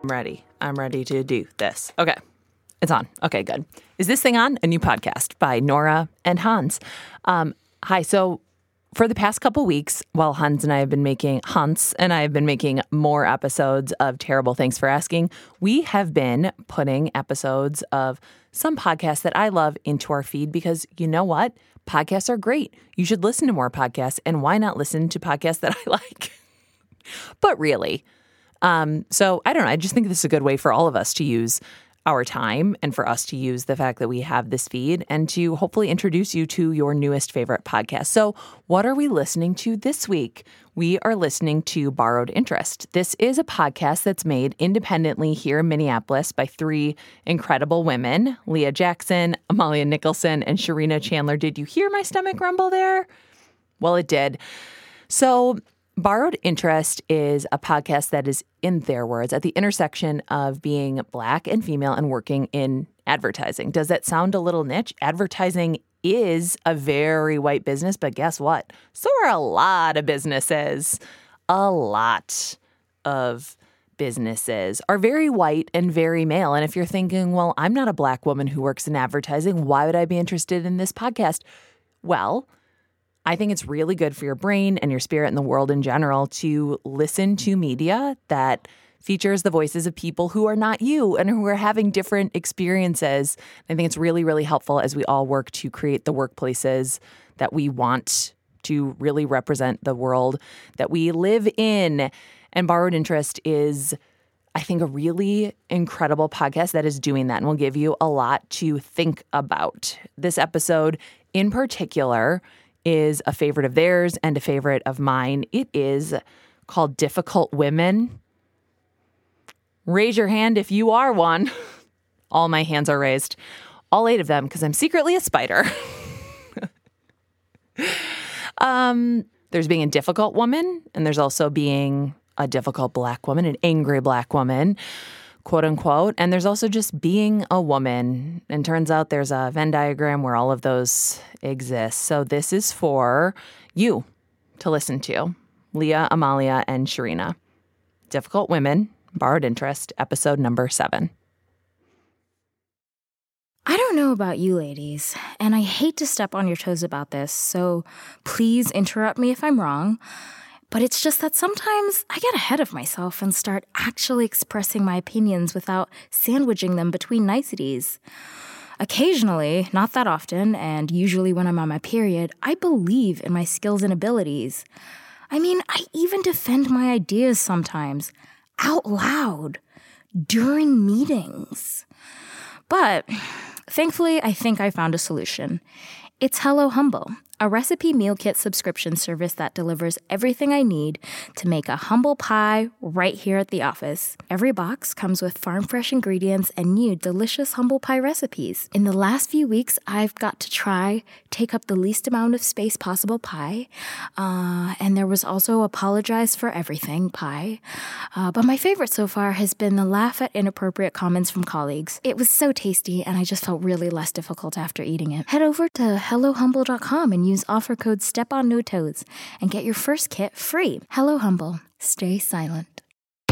I'm ready to do this. Okay. It's on. Okay, good. Is this thing on? A new podcast by Nora and Hans. Hi. So for the past couple weeks, while Hans and I have been making more episodes of Terrible Thanks for Asking, we have been putting episodes of some podcasts that I love into our feed because you know what? Podcasts are great. You should listen to more podcasts, and why not listen to podcasts that I like? But really, so I don't know. I just think this is a good way for all of us to use our time and for us to use the fact that we have this feed and to hopefully introduce you to your newest favorite podcast. So what are we listening to this week? We are listening to Borrowed Interest. This is a podcast that's made independently here in Minneapolis by three incredible women, Leah Jackson, Amalia Nicholson, and Sharina Chandler. Did you hear my stomach rumble there? Well, it did. So Borrowed Interest is a podcast that is, in their words, at the intersection of being Black and female and working in advertising. Does that sound a little niche? Advertising is a very white business, but guess what? So are a lot of businesses. A lot of businesses are very white and very male. And if you're thinking, well, I'm not a Black woman who works in advertising, why would I be interested in this podcast? Well, I think it's really good for your brain and your spirit and the world in general to listen to media that features the voices of people who are not you and who are having different experiences. I think it's really, really helpful as we all work to create the workplaces that we want to really represent the world that we live in. And Borrowed Interest is, I think, a really incredible podcast that is doing that and will give you a lot to think about. This episode in particular is a favorite of theirs and a favorite of mine. It is called Difficult Women. Raise your hand if you are one. All my hands are raised. All 8 of them, because I'm secretly a spider. There's being a difficult woman, and there's also being a difficult Black woman, an angry Black woman, quote unquote. And there's also just being a woman. And turns out there's a Venn diagram where all of those exist. So this is for you to listen to. Leah, Amalia, and Sharina. Difficult Women, Borrowed Interest, episode number 7. I don't know about you ladies, and I hate to step on your toes about this, so please interrupt me if I'm wrong. But it's just that sometimes I get ahead of myself and start actually expressing my opinions without sandwiching them between niceties. Occasionally, not that often, and usually when I'm on my period, I believe in my skills and abilities. I mean, I even defend my ideas sometimes, out loud, during meetings. But thankfully, I think I found a solution. It's Hello Humble, a recipe meal kit subscription service that delivers everything I need to make a humble pie right here at the office. Every box comes with farm-fresh ingredients and new delicious humble pie recipes. In the last few weeks, I've got to try take up the least amount of space possible pie, and there was also apologize for everything pie. But my favorite so far has been the laugh at inappropriate comments from colleagues. It was so tasty, and I just felt really less difficult after eating it. Head over to HelloHumble.com and use offer code STEPONNOTOES and get your first kit free. Hello Humble. Stay silent.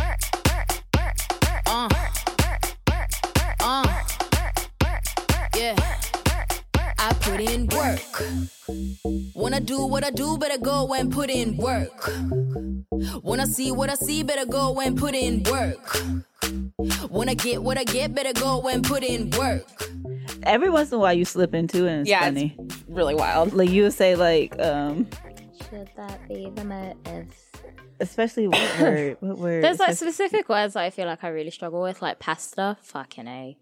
Yeah. I put in work. Wanna do what I do, better go and put in work. Wanna see what I see, better go and put in work. Wanna get what I get, better go and put in work. Every once in a while you slip into it and it's funny. It's really wild. Like you would say like should that be the motive? Especially what word? There's like specific words that I feel like I really struggle with, like pasta, fucking A.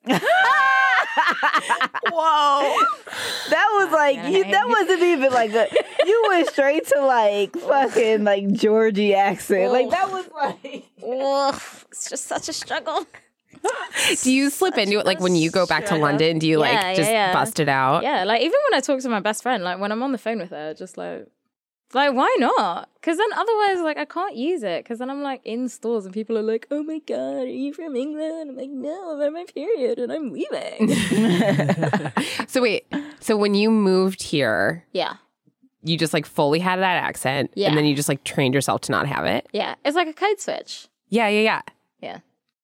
Whoa. That was like that wasn't even like you went straight to like fucking like Georgie accent. Like that was like it's just such a struggle. Do you slip into it like when you go back to London? Do you bust it out? Yeah, like even when I talk to my best friend, like when I'm on the phone with her, just like why not? Because then otherwise, like I can't use it. Because then I'm like in stores and people are like, "Oh my god, are you from England?" I'm like, "No, I'm on my period and I'm leaving." So wait, so when you moved here, yeah, you just like fully had that accent, yeah, and then you just like trained yourself to not have it. Yeah, it's like a code switch. Yeah. Yeah.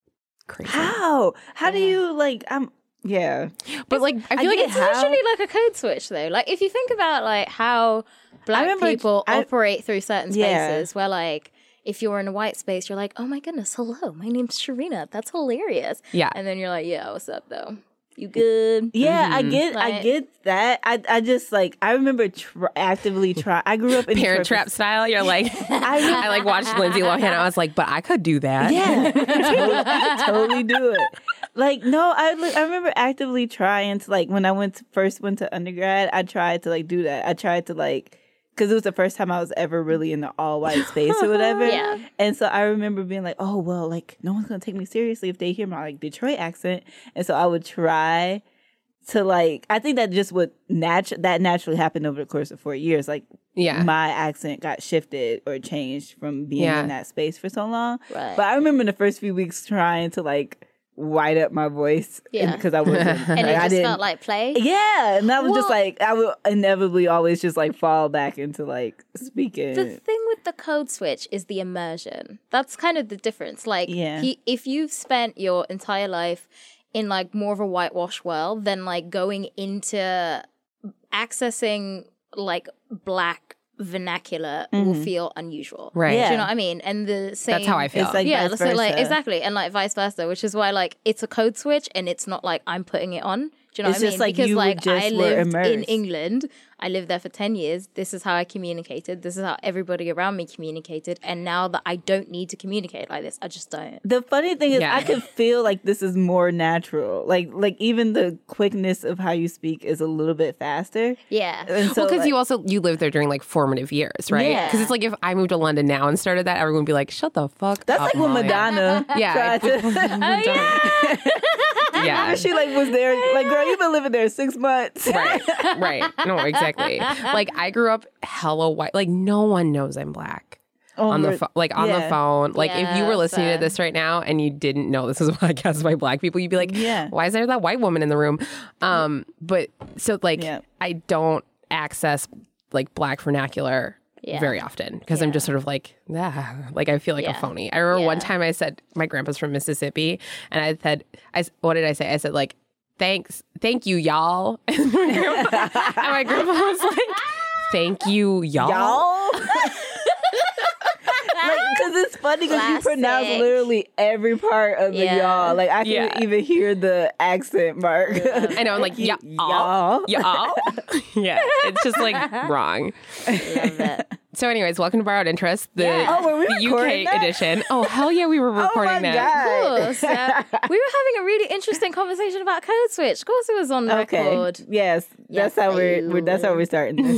crazy. How do you like? Yeah, But like, I feel like It's literally like a code switch, though. Like, if you think about like how black remember people operate through certain Yeah. spaces, where like if you're in a white space, you're like, oh my goodness, hello, my name's Sharina. That's hilarious. Yeah. And then you're like, yeah, what's up, though? You good? yeah. I Like- get that. I just like I remember actively try. I grew up in Parent Trap style. You're like, I like watched Lindsay Lohan. I was like, but I could do that. Yeah, I totally do it. Like, no, I remember actively trying to, like, when I first went to undergrad, I tried to, like, do that. I tried to, like, because it was the first time I was ever really in the all-white space or whatever. Yeah. And so I remember being like, oh, well, like, no one's going to take me seriously if they hear my, like, Detroit accent. And so I would try to, like, I think that just would naturally happen over the course of 4 years. Like, Yeah. my accent got shifted or changed from being Yeah. in that space for so long. Right. But I remember in the first few weeks trying to, like, white up my voice because I wasn't. And it I just didn't. felt like play. Yeah, and that was just Well- like I would inevitably always just like fall back into like speaking. The thing with the code switch is the immersion. That's kind of the difference. Like, Yeah. if you've spent your entire life in like more of a whitewash world, then like going into accessing like black vernacular will feel unusual. Right. Do Yeah. you know what I mean? And the same. That's how I feel. It's like yeah, vice so like versa. exactly, and like vice versa, which is why like it's a code switch, and it's not like I'm putting it on. Do you know It's what I just mean? like Because you like just I were lived in immersed. England, I lived there for 10 years. This is how I communicated. This is how everybody around me communicated. And now that I don't need to communicate like this, I just don't. The funny thing is, Yeah. I could feel like this is more natural. Like even the quickness of how you speak is a little bit faster. Yeah. And so, Well, because like, you lived there during like formative years, right? Yeah. Because it's like if I moved to London now and started that, everyone would be like, "Shut the fuck that's up." like when Molly." Madonna Yeah. tried to. Yeah. She like was there. Like, girl, you've been living there 6 months. Right. No, exactly. Like I grew up hella white. Like no one knows I'm black. On the yeah. phone. Like if you Yeah, were listening fair. to this right now and you didn't know this is a podcast by black people, you'd be like, Yeah. why is there that white woman in the room? But so like Yeah. I don't access like black vernacular Yeah. very often because I'm just sort of like, like I feel like a Yeah. phony. I remember one Yeah. time I said my grandpa's from Mississippi and I said, what did I say? I said like, thank you, y'all. And my grandpa was like, thank you, y'all. Like, because it's funny because you pronounce Classic. literally every part of the Yeah. y'all. Like, I can Yeah. even hear the accent mark. I know, I'm like, y'all. Y'all. Y'all. Yeah, it's just like wrong. Love it. So, anyways, welcome to Borrowed Interest, the, Oh, were we the recording UK that? edition. Oh, hell yeah, we were Oh recording my that. God. Of course. We were having a really interesting conversation about code switch. Of course it was on Okay. record. Yes. That's how that's how we're starting this.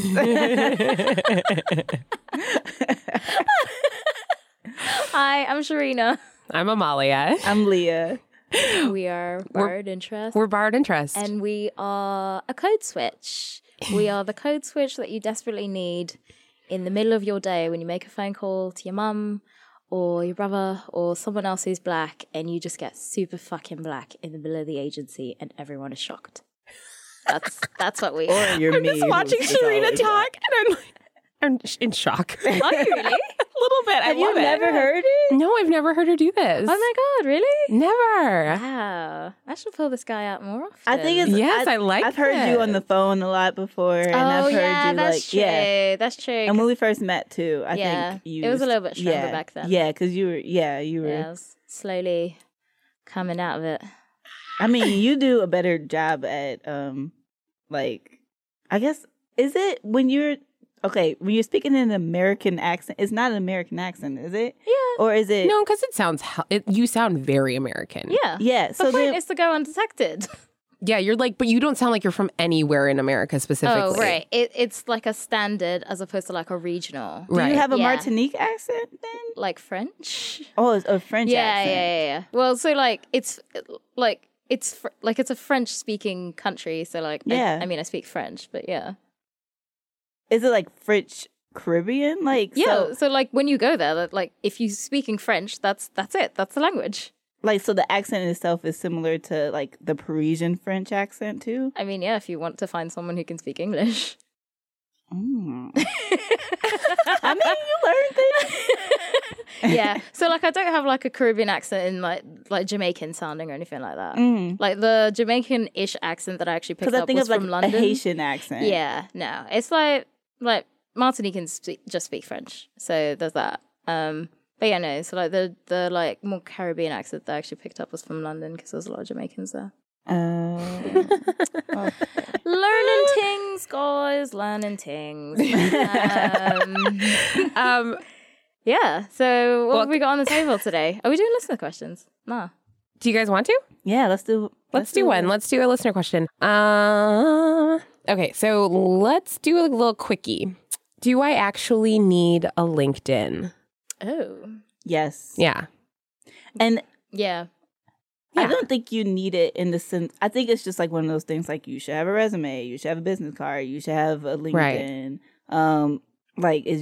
Hi, I'm Sharina. I'm Amalia. I'm Leah. We are Borrowed Interest. We're Borrowed Interest. And we are a code switch. We are the code switch that you desperately need in the middle of your day when you make a phone call to your mum or your brother or someone else who's black and you just get super fucking black in the middle of the agency and everyone is shocked. That's what we are. You're I'm me. just watching who's Sharina always talk, and I'm like, I'm in shock. Are you really? A little bit. I Have you love it. never heard it? No, I've never heard her do this. Oh my god, really? Never. Wow. I should pull this guy out more often. I think it's. Yes, I like I've heard you it. on the phone a lot before, and I've heard yeah, you that's like true. That's true. And when we first met too, I Yeah, think you. it was a little bit stronger yeah, back then. Yeah, because you were. Yeah, you were. Yeah, I was slowly coming out of it. I mean, you do a better job at like, I guess, is it when you're when you're speaking in an American accent? It's not an American accent, is it? Yeah. Or is it? No, because it sounds. You sound very American. Yeah. Yeah. The So point then, is to go undetected. Yeah, you're like, but you don't sound like you're from anywhere in America specifically. Oh, right. It's like a standard as opposed to like a regional. do Right. you have a Yeah. Martinique accent then? Like French? Oh, it's a French Yeah, accent. yeah. Well, so like it's a French speaking country. So like, Yeah. I mean, I speak French, but yeah. Is it like French Caribbean? Like Yeah. So like when you go there, like if you're speaking French, that's it. That's the language. so the accent itself is similar to like the Parisian French accent too. I mean, yeah, if you want to find someone who can speak English. Mm. I mean, you learn things. Yeah. So like I don't have like a Caribbean accent in like Jamaican sounding or anything like that. Mm. Like the Jamaican-ish accent that I actually picked Because I up think was of like from a London. Haitian accent. Yeah, no. It's like Martinicans just speak French. So there's that. But yeah, no. So like the like more Caribbean accent that I actually picked up was from London because there's a lot of Jamaicans there. Learning things, guys. Learning things. Yeah. So what have we got on the table today? Are we doing listener questions? No. Do you guys want to? Yeah, let's do one. Let's do a listener question. Okay, so let's do a little quickie. Do I actually need a LinkedIn? Oh. Yes. Yeah. And Yeah. I don't think you need it in the sense. I think it's just like one of those things. Like you should have a resume, you should have a business card, you should have a LinkedIn. Like it's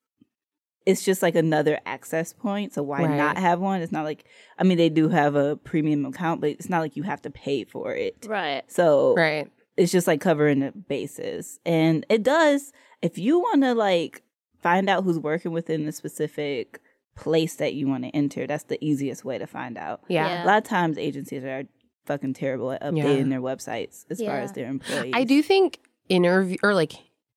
just like another access point. So why not have one? It's not like, I mean, they do have a premium account, but it's not like you have to pay for it. Right. So Right. it's just like covering the bases, and it does. If you want to like find out who's working within the specific place that you want to enter, that's the easiest way to find out. Yeah. A lot of times agencies are fucking terrible at updating their websites as far as their employees. I do think interview or like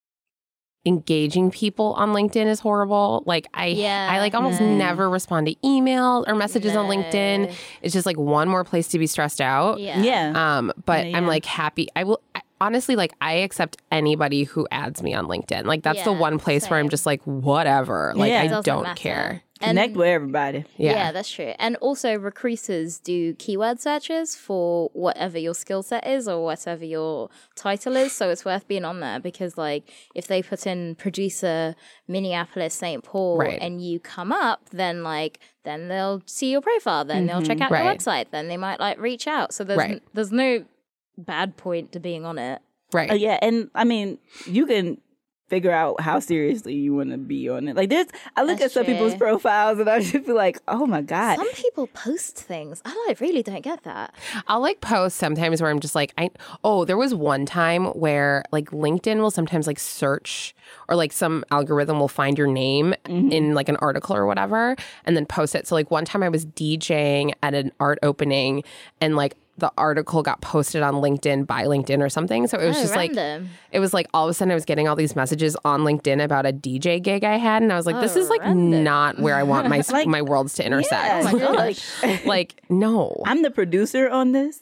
engaging people on LinkedIn is horrible. Like I like almost never respond to email or messages on LinkedIn. It's just like one more place to be stressed out. Yeah. But I'm like happy. Honestly, like I accept anybody who adds me on LinkedIn. Like that's the one place where I'm just like, whatever. Like I Doesn't don't matter. care. Connect with everybody. Yeah, that's true. And also recruiters do keyword searches for whatever your skill set is or whatever your title is. So it's worth being on there because like if they put in producer Minneapolis, St. Paul and you come up, then they'll see your profile, then they'll check out your website, then they might like reach out. So there's no bad point to being on it. Right. Yeah, and I mean, you can figure out how seriously you want to be on it. Like I look at some people's profiles and I just feel like, oh my God. Some people post things. I really don't get that. I'll like post sometimes where I'm just like, there was one time where like LinkedIn will sometimes like search or like some algorithm will find your name in like an article or whatever and then post it. So like one time I was DJing at an art opening and like the article got posted on LinkedIn by LinkedIn or something. So it was just random. like, it was like all of a sudden I was getting all these messages on LinkedIn about a DJ gig I had. And I was like, this is like not where I want my my worlds to intersect. Yeah, oh my gosh. Like, no. I'm the producer on this.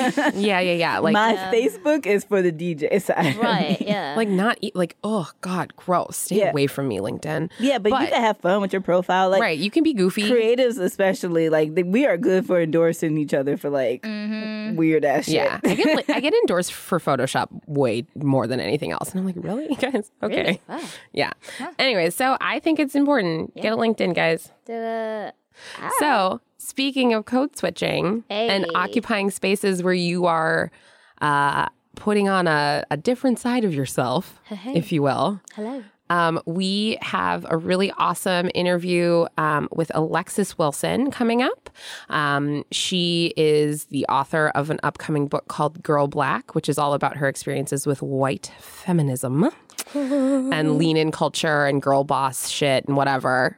Yeah. Like my Facebook is for the DJ side. Right, yeah. like not like, oh God, gross. Stay away from me, LinkedIn. Yeah, but you can have fun with your profile. Like, right, you can be goofy. Creatives especially, like we are good for endorsing each other for like weird ass shit. Yeah, I get endorsed for Photoshop way more than anything else, and I'm like, really, guys? Okay, Really? Wow. Yeah. Anyway, so I think it's important. Get a LinkedIn, guys. Do it. So speaking of code switching and occupying spaces where you are putting on a different side of yourself, if you will. Hello. We have a really awesome interview with Alexis Wilson coming up. She is the author of an upcoming book called Girl Black, which is all about her experiences with white feminism and lean in culture and girl boss shit and whatever.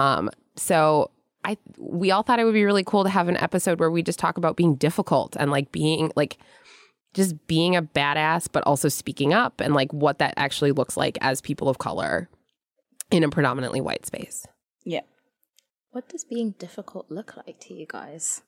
So we all thought it would be really cool to have an episode where we just talk about being difficult and like being like just being a badass, but also speaking up and like what that actually looks like as people of color in a predominantly white space. Yeah. What does being difficult look like to you guys?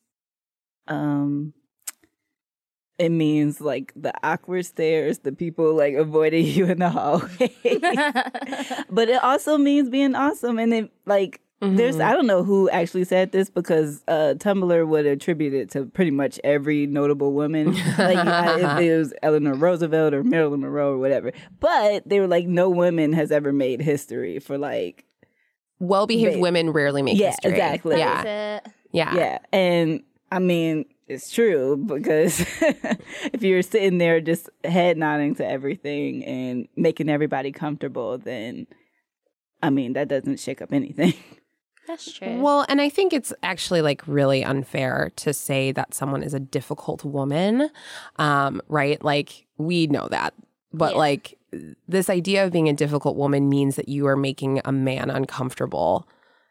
It means like the awkward stares, the people like avoiding you in the hallway. But it also means being awesome. And it like there's I don't know who actually said this because Tumblr would attribute it to pretty much every notable woman. Like if it was Eleanor Roosevelt or Marilyn Monroe or whatever. But they were like, no woman has ever made history for like well-behaved women rarely make history. Exactly. Yeah. Yeah. And I mean, it's true because if you're sitting there just head nodding to everything and making everybody comfortable, then I mean, that doesn't shake up anything. That's true. Well, and I think it's actually like really unfair to say that someone is a difficult woman, right? Like we know that, but like this idea of being a difficult woman means that you are making a man uncomfortable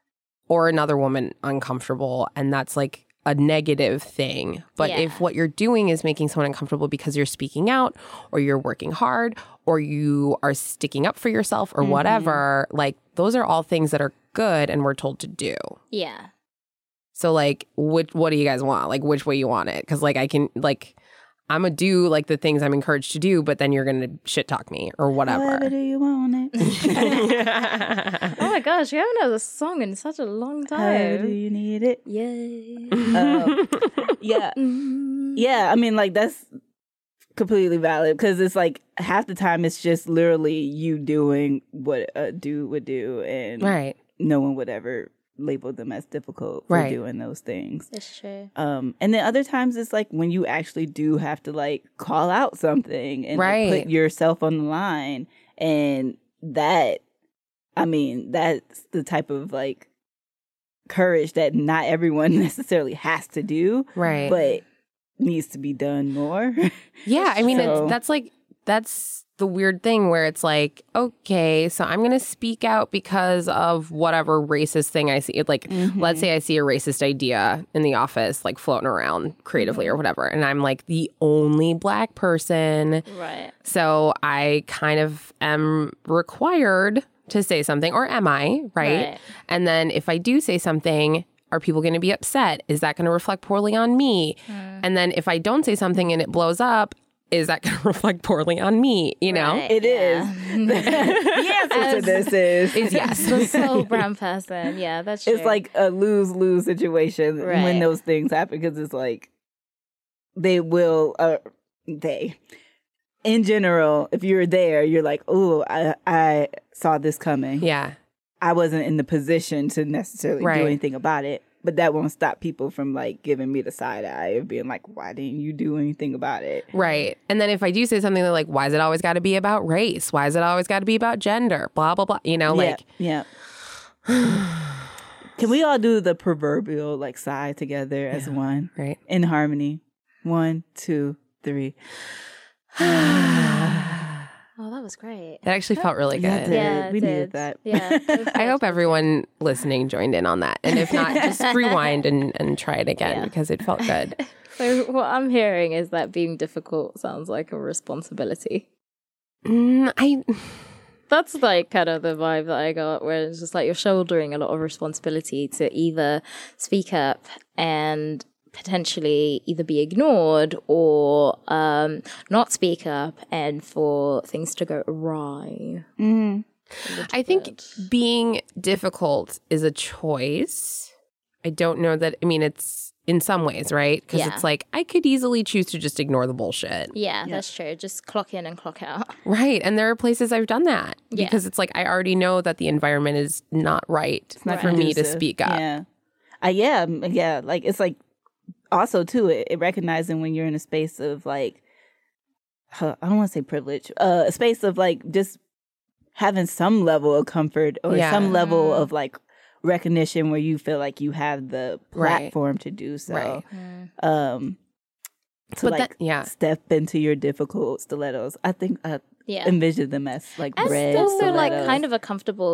or another woman uncomfortable, and that's like a negative thing. But Yeah. if what you're doing is making someone uncomfortable because you're speaking out or you're working hard or you are sticking up for yourself or whatever, like those are all things that are good and we're told to do. Yeah. So like, what do you guys want? Like, which way you want it? Because like I'm gonna do like the things I'm encouraged to do, but then you're gonna shit talk me or whatever. However do you want it? Oh my gosh, we haven't heard this song in such a long However do time. you need it? Yay. Yeah. Yeah, I mean, like, that's completely valid because it's like half the time it's just literally you doing what a dude would do and Right. no one would ever label them as difficult for Right. doing those things. That's true. And then other times it's like when you actually do have to like call out something and like, Right. put yourself on the line. And that, I mean, that's the type of like courage that not everyone necessarily has to do, Right. but needs to be done more. Yeah, I mean, So- that's the weird thing where it's like, okay, so I'm going to speak out because of whatever racist thing I see. Like, let's say I see a racist idea in the office, like floating around creatively or whatever, and I'm like the only Black person. Right. So I kind of am required to say something, or am I, right? And then if I do say something, are people going to be upset? Is that going to reflect poorly on me? And then if I don't say something and it blows up, is that going to reflect poorly on me? You know? Right. It is. The answer to this is Yes. The sole brown person. Yeah, that's true. it's like a lose-lose situation when Right. those things happen because it's like they will in general, if you're there, you're like, oh, I saw this coming. Yeah. I wasn't in the position to necessarily Right. do anything about it. But that won't stop people from like giving me the side eye of being like, why didn't you do anything about it? Right. And then if I do say something like, why is it always got to be about race? Why is it always got to be about gender? Blah, blah, blah. You know, like, yeah. Can we all do the proverbial like sigh together as one right. in harmony? 1, 2, 3. Oh, that was great. That actually felt really Yeah, it good. did. Yeah, we it needed did. that. Yeah. I hope everyone listening joined in on that. And if not, just rewind and try it again because it felt good. So what I'm hearing is that being difficult sounds like a responsibility. That's like kind of the vibe that I got, where it's just like you're shouldering a lot of responsibility to either speak up and potentially either be ignored or not speak up and for things to go awry. I think being difficult is a choice. I don't know that, I mean, it's in some ways, right? Because Yeah. it's like, I could easily choose to just ignore the bullshit. Yeah, that's true. Just clock in and clock out. Right. And there are places I've done that Yeah. because it's like, I already know that the environment is not right not for me to conducive. speak up. Yeah. Yeah. Like it's like also too it recognizing when you're in a space of like I don't want to say privilege, a space of like just having some level of comfort or Yeah. some level of like recognition where you feel like you have the Right. platform to do so. Right. To But like yeah. step into your difficult stilettos. I think I Yeah. envision them as like And red also like stilettos. kind of a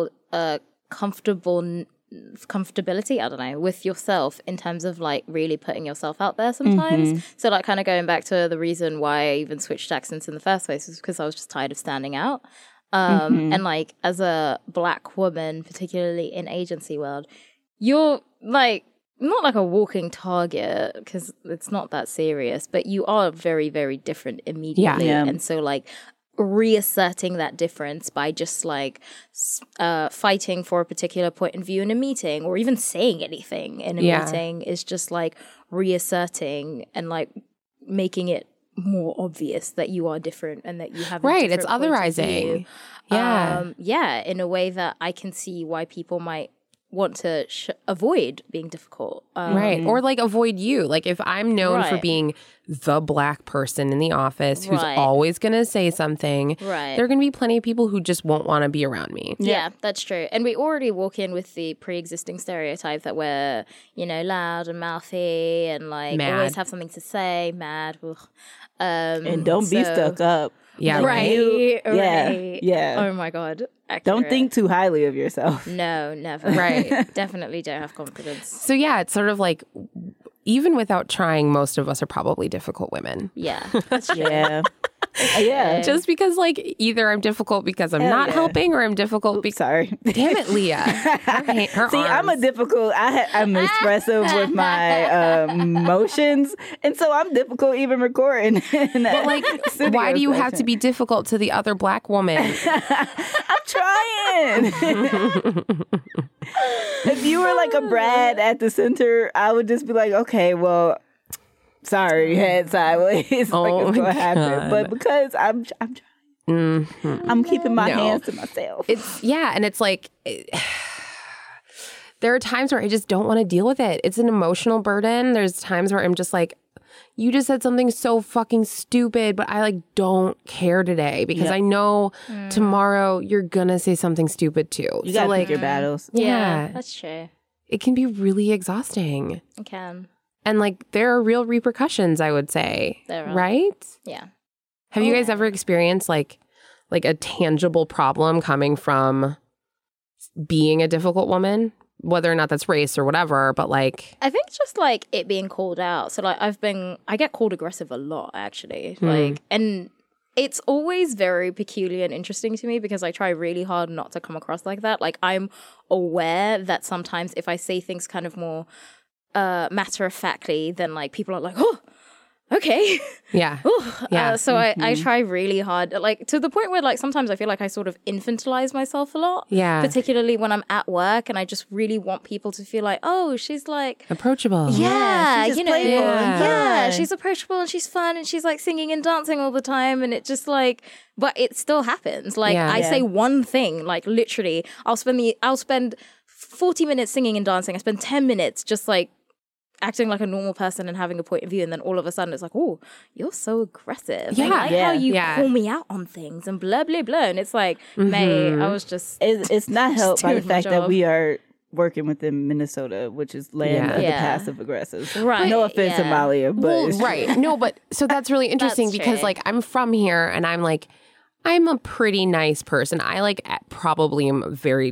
comfortability, I don't know, with yourself in terms of like really putting yourself out there sometimes. So like kind of going back to the reason why I even switched accents in the first place was because I was just tired of standing out. And like as a Black woman, particularly in agency world, you're like not like a walking target because it's not that serious, but you are very, very different immediately. Yeah. And so like reasserting that difference by just like fighting for a particular point of view in a meeting or even saying anything in a meeting is just like reasserting and like making it more obvious that you are different and that you have a Right. It's different point of otherizing. view. Yeah. In a way that I can see why people might want to avoid being difficult. Right. Or like avoid you. Like if I'm known for Right. being the Black person in the office who's Right. always going to say something, Right. there are going to be plenty of people who just won't want to be around me. Yeah, that's true. And we already walk in with the pre-existing stereotype that we're, loud and mouthy and like Mad. always have something to say, mad. Ugh. and don't be so- stuck up. Yeah, Right. Yeah, Right. yeah. Oh my God. Don't Accurate. think too highly of yourself. No, never. Right. Definitely don't have confidence. So yeah, it's sort of like even without trying, most of us are probably difficult women. Yeah. That's true. Yeah. Yeah. Just because like either I'm difficult because I'm not yeah. helping or I'm difficult because Sorry. damn it, Leah. Her See, I'm a arms. difficult. I'm expressive with my emotions, and so I'm difficult even recording. But like, why do you have to be difficult to the other black woman? I'm trying. If you were like a Brad at the center, I would just be like, okay, well, sorry, head sideways. Oh like it's my gonna happen. God. But because I'm trying, I'm keeping my hands to myself. It's and it's like there are times where I just don't want to deal with it. It's an emotional burden. There's times where I'm just like, you just said something so fucking stupid, but I like don't care today because I know tomorrow you're gonna say something stupid too. You so gotta like, pick your battles. yeah, That's true. it can be really exhausting. I can. And like there are real repercussions, I would say. There are. Right? Yeah. Have you guys ever experienced like a tangible problem coming from being a difficult woman? Whether or not that's race or whatever, but like I think just like it being called out. So like I get called aggressive a lot actually. Like, and it's always very peculiar and interesting to me because I try really hard not to come across like that. Like I'm aware that sometimes if I say things kind of more matter of factly, then like people are like, oh, okay. yeah. Yeah. So I try really hard, like to the point where like sometimes I feel like I sort of infantilize myself a lot. Yeah. Particularly when I'm at work and I just really want people to feel like, oh, she's like, Approachable. yeah, she's just you know, playful and yeah, fun. she's approachable and she's fun and she's like singing and dancing all the time. And it just like, but it still happens. Like Yeah. I say one thing, like literally I'll spend 40 minutes singing and dancing. I spend 10 minutes just like acting like a normal person and having a point of view, and then all of a sudden it's like, oh, you're so aggressive. Yeah. I like how you Yeah. call me out on things and blah blah blah. And it's like, mate, I was just It's not helped by the doing my fact that job. we are working within Minnesota, which is land of the Yeah. passive aggressives. Right, No offense to yeah. Malia, but Well, it's right. No, but so that's really interesting That's because true. like I'm from here and I'm a pretty nice person. I like probably am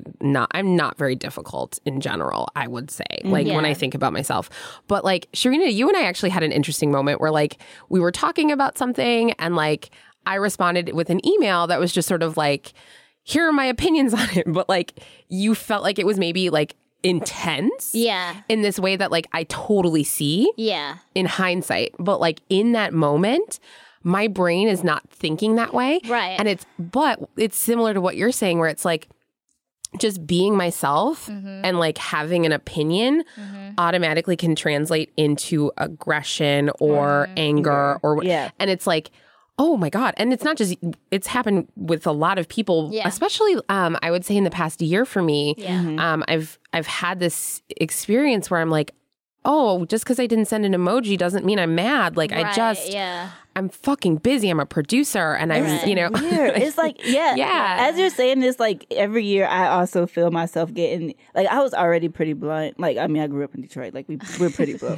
I'm not very difficult in general, I would say, like when I think about myself. But like Sharina, you and I actually had an interesting moment where like we were talking about something and like I responded with an email that was just sort of like, here are my opinions on it. But like you felt like it was maybe like intense yeah, in this way that like I totally see yeah, in hindsight. But like in that moment, my brain is not thinking that way. Right. And it's similar to what you're saying where it's like just being myself and like having an opinion automatically can translate into aggression or anger or Yeah. and it's like, oh my God. And it's not just, it's happened with a lot of people, Yeah. especially I would say in the past year for me. Yeah. I've had this experience where I'm like, oh, just because I didn't send an emoji doesn't mean I'm mad. Like yeah. I'm fucking busy. I'm a producer and I'm, Right. you know. weird. It's like, yeah. Yeah. As you're saying this, like every year I also feel myself getting, like I was already pretty blunt. Like, I mean, I grew up in Detroit. Like we're pretty blunt.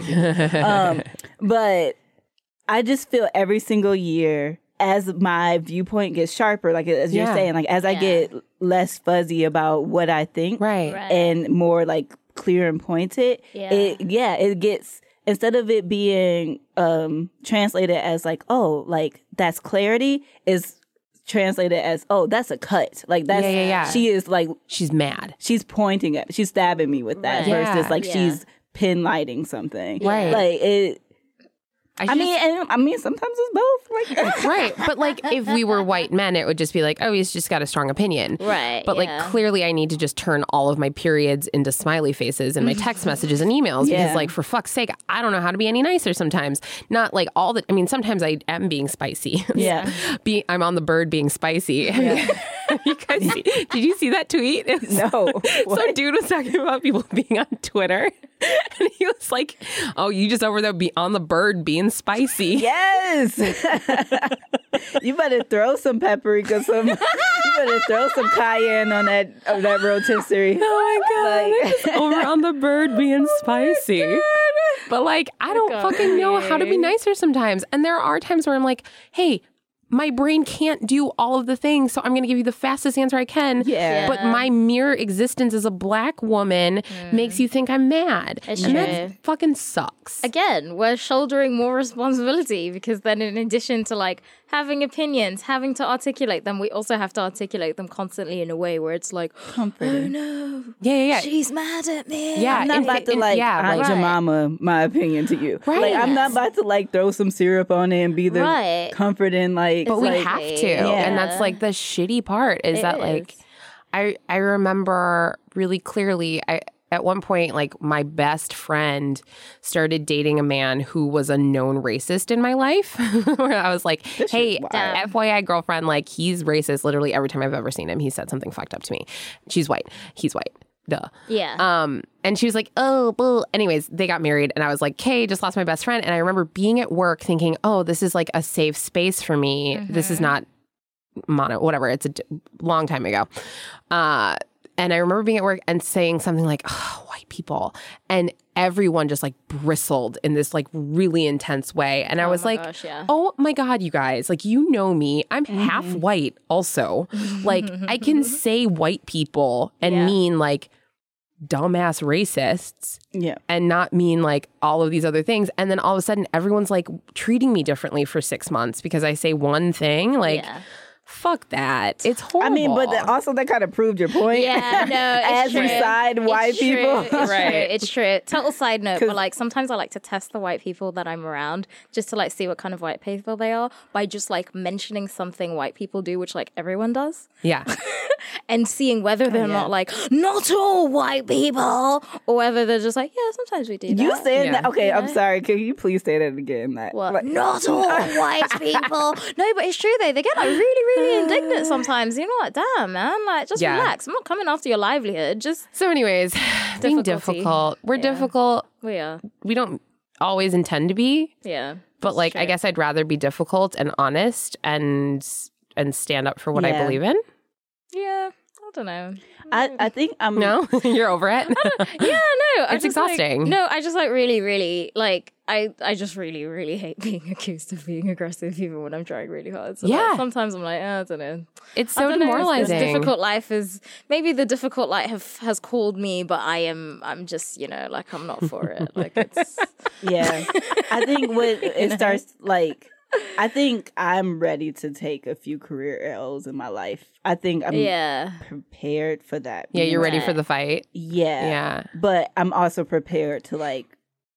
But I just feel every single year as my viewpoint gets sharper, like as you're Yeah. saying, like as I get less fuzzy about what I think Right. and more like clear and pointed, Yeah. it gets, instead of it being translated as like, oh, like that's clarity, is translated as, oh, that's a cut. Like that's Yeah. she is like, She's mad. she's pointing at, she's stabbing me with that Right. versus Yeah. like Yeah. she's pin lighting something. Right. Like it. I I mean, sometimes it's both. Like, right. But like if we were white men, it would just be like, oh, he's just got a strong opinion. Right, But like yeah. clearly I need to just turn all of my periods into smiley faces and my text messages and emails Yeah. because like for fuck's sake, I don't know how to be any nicer sometimes. Not like all the, I mean, sometimes I am being spicy. Yeah. I'm on the bird being spicy. You guys did you see that tweet? It was- No. Some dude was talking about people being on Twitter. And he was like, oh, you just over there be on the bird being spicy. Yes. You better throw some paprika, you better throw some cayenne on that rotisserie. Oh my God. Like- It's over on the bird being spicy. But like, I don't fucking know how to be nicer sometimes. And there are times where I'm like, hey, my brain can't do all of the things, so I'm going to give you the fastest answer I can. Yeah. But my mere existence as a Black woman makes you think I'm mad. It's and true. that fucking sucks. Again, we're shouldering more responsibility because then in addition to like having opinions, having to articulate them, we also have to articulate them constantly in a way where it's like, Comforting. Yeah. she's mad at me. Yeah, I'm not about to like Aunt right. Jemima my opinion to you. Right. Like I'm not about to like throw some syrup on it and be the Right. comforting like. But we like, have to. Yeah. And that's like the shitty part is that like I remember really clearly at one point, like my best friend started dating a man who was a known racist in my life. Where I was like, hey, FYI girlfriend, like he's racist. Literally every time I've ever seen him, he said something fucked up to me. She's white. He's white. Duh. Yeah. And she was like, oh, boo. Anyways, they got married and I was like, okay, just lost my best friend. And I remember being at work thinking, oh, this is like a safe space for me. This is not mono, whatever. It's a long time ago. And I remember being at work and saying something like, oh, white people. And everyone just like bristled in this like really intense way. And I was like, gosh, yeah. oh my God, you guys, like, you know me. I'm half white also. Like I can say white people and mean like dumbass racists Yeah. and not mean like all of these other things. And then all of a sudden everyone's like treating me differently for 6 months because I say one thing. Like, fuck that. It's horrible. I mean, but also that kind of proved your point. Yeah, no, As it's true. we side white It's people. True. It's Right. true. It's true. Total side note, but like sometimes I like to test the white people that I'm around just to like see what kind of white people they are by just like mentioning something white people do, which like everyone does, yeah. and seeing whether they're not like, not all white people, or whether they're just like, yeah, sometimes we do that. You said Yeah. that. Okay, I'm sorry. Can you please say that again? That What? like- Not all white people. No, but it's true though. They get like really, really indignant sometimes. You know what? Damn, man. Like, just Yeah. relax. I'm not coming after your livelihood. Just So anyways, being Difficulty. difficult. We're difficult. we are. We don't always intend to be, Yeah. but like I guess I'd rather be difficult and honest and stand up for what I Yeah. believe in. Yeah. I don't know. I think I'm No, you're over it. Yeah, no. I It's just, like- exhausting. no, I just like really, really like I just really, really hate being accused of being aggressive even when I'm trying really hard. So like, Yeah. sometimes I'm like, I don't know. It's I so don't know, demoralizing. This difficult life is maybe the difficult life has called me, but I'm just, you know, like I'm not for it. Like it's Yeah. I think when it starts like I think I'm ready to take a few career L's in my life. I think I'm yeah. prepared for that. Yeah, you're ready Right. for the fight. Yeah. Yeah. But I'm also prepared to like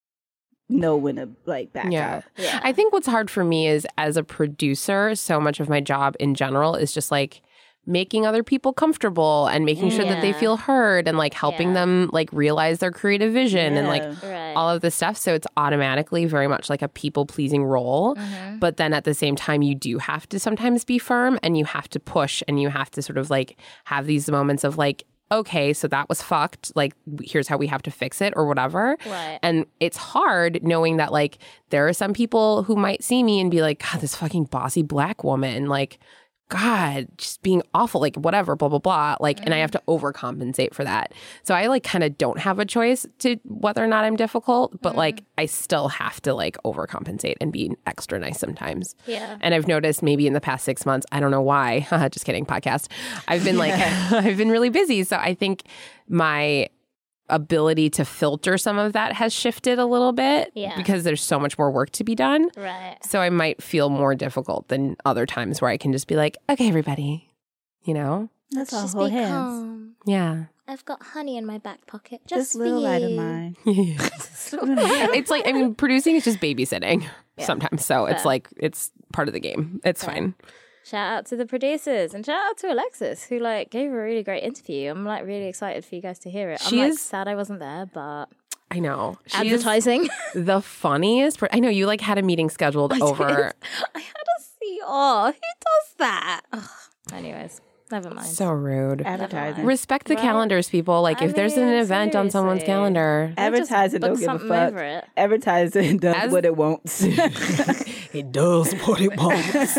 know when to like back Yeah. out. I think what's hard for me is as a producer, so much of my job in general is just like making other people comfortable and making sure that they Yeah. feel heard and like helping Yeah. them like realize their creative vision and like Right. all of this stuff. So it's automatically very much like a people pleasing role. But then at the same time, you do have to sometimes be firm and you have to push and you have to sort of like have these moments of like, okay, so that was fucked. Like, here's how we have to fix it or whatever. Right. And it's hard knowing that like there are some people who might see me and be like, God, this fucking bossy Black woman, like, God, just being awful, like whatever, blah, blah, blah. Like, and I have to overcompensate for that. So I like kind of don't have a choice to whether or not I'm difficult, but like I still have to like overcompensate and be extra nice sometimes. Yeah. And I've noticed maybe in the past 6 months, I don't know why, just kidding, podcast. I've been like, I've been really busy. So I think my ability to filter some of that has shifted a little bit Yeah. because there's so much more work to be done. Right. So I might feel more difficult than other times where I can just be like, okay, everybody, you know? That's all Just hold be hands. calm. Yeah. I've got honey in my back pocket. Just little light of mine. It's like, I mean, producing is just babysitting sometimes. So it's like, it's part of the game. It's fine. Shout out to the producers and shout out to Alexis who like gave a really great interview. I'm like really excited for you guys to hear it. I'm She like is- sad I wasn't there, but I know. She's advertising. the funniest. I know you like had a meeting scheduled over. I had a CR. Who does that? Ugh. Anyways, never mind. So rude. Advertising. Respect the calendars, people. Like, I if there's an mean, event on someone's seriously. calendar, Advertising book don't give a something fuck. over it. Advertising does As- what it wants. it does what it wants.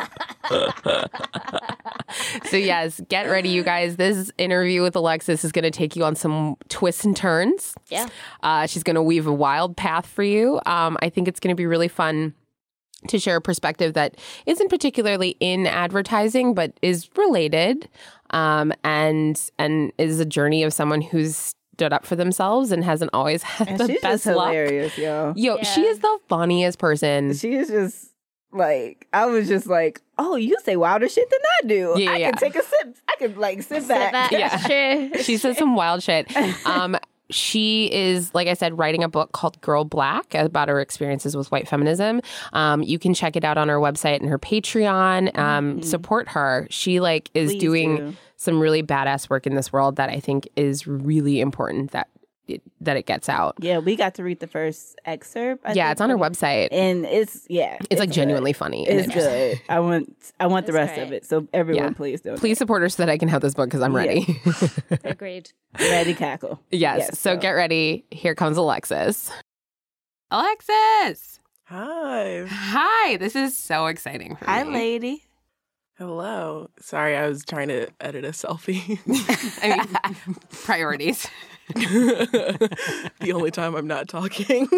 So yes, get ready, you guys. This interview with Alexis is going to take you on some twists and turns. Yeah. She's going to weave a wild path for you. I think it's going to be really fun to share a perspective that isn't particularly in advertising, but is related, and is a journey of someone who's stood up for themselves and hasn't always had And the she's best just luck. hilarious, yo. Yo, she is the funniest person. She is just like, I was just like, oh, you say wilder shit than I do. Yeah, I yeah. can take a sip. I can like sit back. Yeah. True. She says some wild shit. She is, like I said, writing a book called Girl Black about her experiences with white feminism. You can check it out on her website and her Patreon. Support her. She like is Please doing do. some really badass work in this world that I think is really important that it gets out. Yeah, we got to read the first excerpt. I Yeah, think, it's on her website. and it's It's like good. genuinely funny. and It's interesting. good. I want the rest great. of it. So everyone, Yeah. please do. Please support her so that I can have this book because I'm ready. Agreed. Ready cackle. Yes. So get ready. Here comes Alexis. Alexis. Hi. Hi. This is so exciting for Hi, me. lady. Hello. Sorry, I was trying to edit a selfie. I mean, priorities. The only time I'm not talking.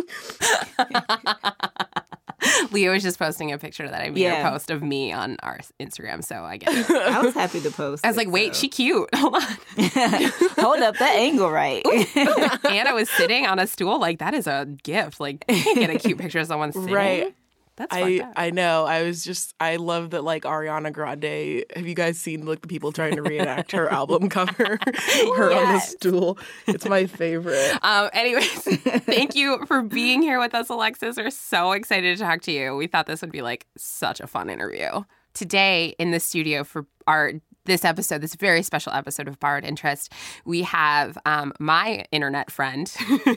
Leo was just posting a picture that I made Yeah. a post of me on our Instagram, so I get it. I was happy to post. I was like, wait, she cute. Hold on. hold up that angle right. And I was sitting on a stool. Like, that is a gift. Like, you can't get a cute picture of someone sitting. Right. That's fucked up. I know. I love that like Ariana Grande. Have you guys seen like the people trying to reenact her album cover? Her on the stool. It's my favorite. Anyways, thank you for being here with us, Alexis. We're so excited to talk to you. We thought this would be like such a fun interview. Today in the studio for this episode, this very special episode of Borrowed Interest, we have my internet friend,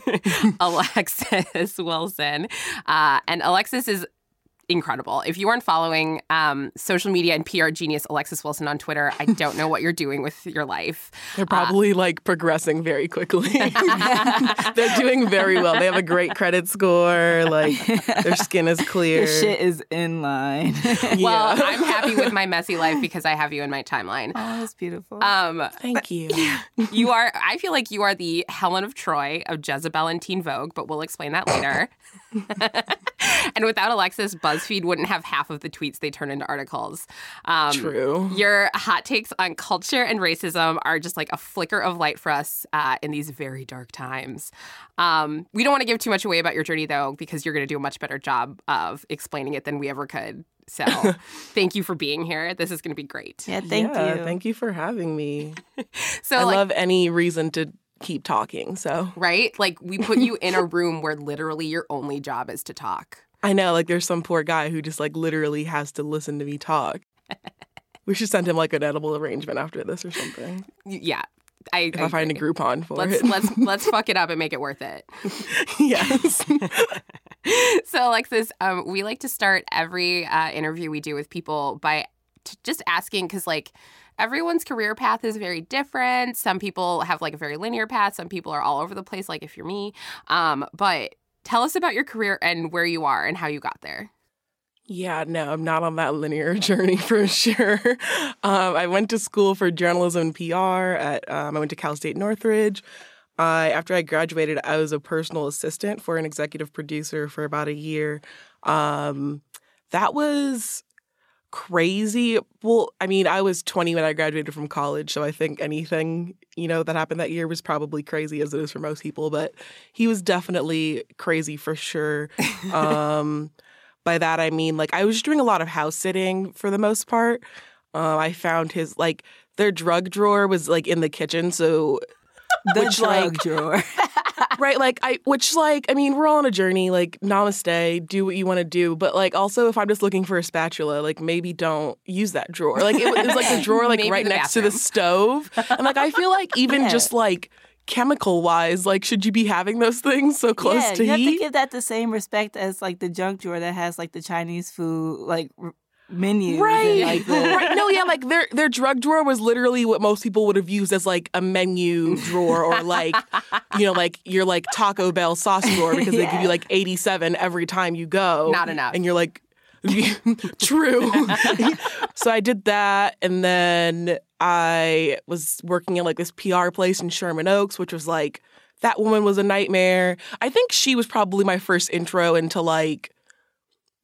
Alexis Wilson. And Alexis is incredible. If you aren't following social media and PR genius Alexis Wilson on Twitter, I don't know what you're doing with your life. They're probably like progressing very quickly. They're doing very well. They have a great credit score. Like their skin is clear. This shit is in line. Well, I'm happy with my messy life because I have you in my timeline. Oh, that's beautiful. Thank you. I feel like you are the Helen of Troy of Jezebel and Teen Vogue, but we'll explain that later. And without Alexis, BuzzFeed wouldn't have half of the tweets they turn into articles. True. Your hot takes on culture and racism are just like a flicker of light for us in these very dark times. We don't want to give too much away about your journey, though, because you're going to do a much better job of explaining it than we ever could. So thank you for being here. This is going to be great. yeah, thank you. Thank you for having me. So I like, love any reason to keep talking. So right? Like we put you in a room where literally your only job is to talk. I know, like there's some poor guy who just like literally has to listen to me talk. We should send him like an edible arrangement after this or something. Yeah. If I find a agree. Groupon for Let's it. let's fuck it up and make it worth it. Yes. So Alexis, we like to start every interview we do with people by just asking, because like everyone's career path is very different. Some people have like a very linear path. Some people are all over the place, like if you're me. But tell us about your career and where you are and how you got there. Yeah, no, I'm not on that linear journey for sure. I went to school for journalism and PR. I went to Cal State Northridge. After I graduated, I was a personal assistant for an executive producer for about a year. That was crazy. Well, I mean, I was 20 when I graduated from college, so I think anything, that happened that year was probably crazy as it is for most people, but he was definitely crazy for sure. By that, I mean, like, I was just doing a lot of house sitting for the most part. I found his, like, their drug drawer was, like, in the kitchen, so... The drug drawer. Right, I mean, we're all on a journey, like, namaste, do what you want to do, but, like, also, if I'm just looking for a spatula, like, maybe don't use that drawer. Like, it was, like, the drawer, like, Maybe right the next to the bathroom. stove. And, like, I feel like even just, like, chemical-wise, like, should you be having those things so close to you have to heat? give that the same respect as like the junk drawer that has like the Chinese food like menus. Right. And, like, the, Right. No, yeah, like their drug drawer was literally what most people would have used as like a menu drawer or like, like your like Taco Bell sauce drawer because they give you like 87 every time you go. Not enough. And you're like, true. So I did that. And then I was working in like this PR place in Sherman Oaks, which was like, that woman was a nightmare. I think she was probably my first intro into like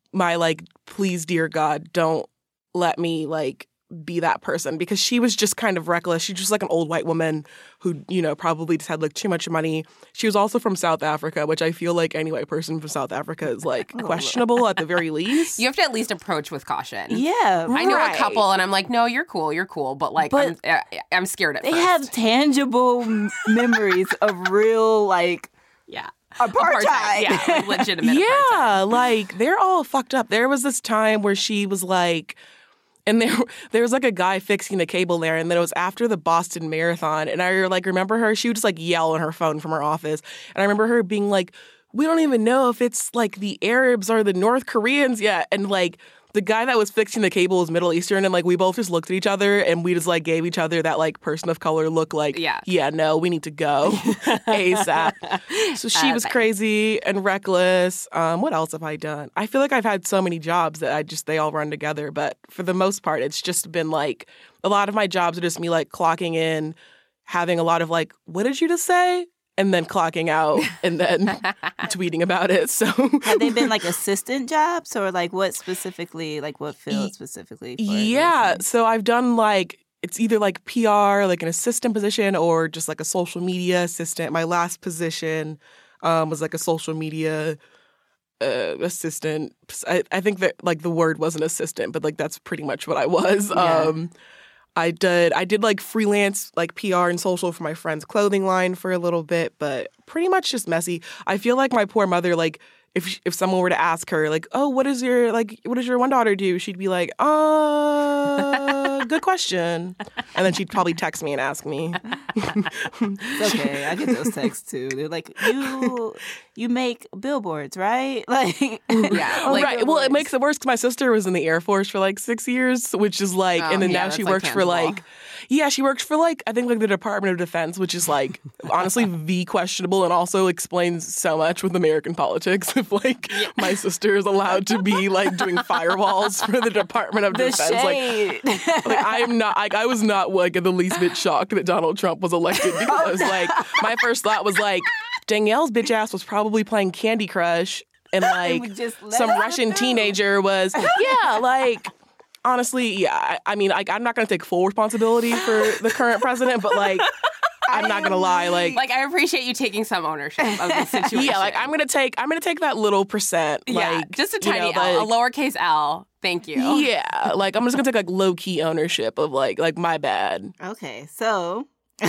my like, please, dear God, don't let me like be that person, because she was just kind of reckless. She's just like an old white woman who, you know, probably just had like too much money. She was also from South Africa, which I feel like any white person from South Africa is like questionable at the very least. You have to at least approach with caution. Yeah, I know a right. couple, and I'm like, no, you're cool, but like, But I'm scared at They first. have tangible memories of real like yeah. apartheid. Yeah, like legitimate apartheid. Yeah, like they're all fucked up. There was this time where she was like, and there was like a guy fixing the cable there, and then it was after the Boston Marathon, and I like remember her. She would just like yell on her phone from her office, and I remember her being like, "We don't even know if it's like the Arabs or the North Koreans yet," and like. The guy that was fixing the cable was Middle Eastern, and like we both just looked at each other and we just like gave each other that like person of color look, like, yeah, no, we need to go ASAP. So she was crazy and reckless. What else have I done? I feel like I've had so many jobs that they all run together, but for the most part, it's just been like a lot of my jobs are just me like clocking in, having a lot of like, what did you just say? And then clocking out and then tweeting about it. So Have they been like assistant jobs or like what specifically, like what field specifically? For yeah. So I've done like, it's either like PR, like an assistant position, or just like a social media assistant. My last position was like a social media assistant. I think that like the word wasn't assistant, but like that's pretty much what I was. Yeah. I did like freelance like PR and social for my friend's clothing line for a little bit, but pretty much just messy. I feel like my poor mother, like if someone were to ask her like, "Oh, what does your one daughter do?" She'd be like, good question." And then she'd probably text me and ask me. It's okay. I get those texts too. They're like, you make billboards, right? Like, Yeah, like, right. Well, it makes it worse because my sister was in the Air Force for like 6 years, which is like, and then yeah, now she that's, like, works for like, tangible. she works for like, I think like the Department of Defense, which is like honestly the questionable and also explains so much with American politics. If like my sister is allowed to be like doing firewalls for the Department of the Defense, shade. like I am not, like I was not like the least bit shocked that Donald Trump was elected, because I was like, my first thought was like, Danielle's bitch ass was probably playing Candy Crush, and like just let some her Russian through. teenager was, like, honestly, yeah. I mean, like, I'm not going to take full responsibility for the current president, but like, I'm not going to lie, like, I appreciate you taking some ownership of the situation. yeah, like I'm going to take that little percent, yeah, like just a you tiny know, L, a like, lowercase L. Thank you. yeah, like I'm just going to take like low key ownership of like my bad. Okay, so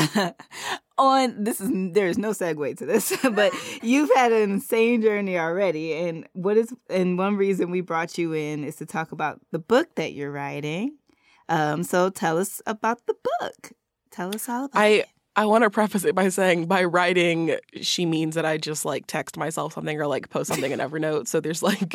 there's no segue to this, but you've had an insane journey already, and one reason we brought you in is to talk about the book that you're writing. So tell us about the book. Tell us all about it. I want to preface it by saying by writing, she means that I just like text myself something or like post something in Evernote. So there's like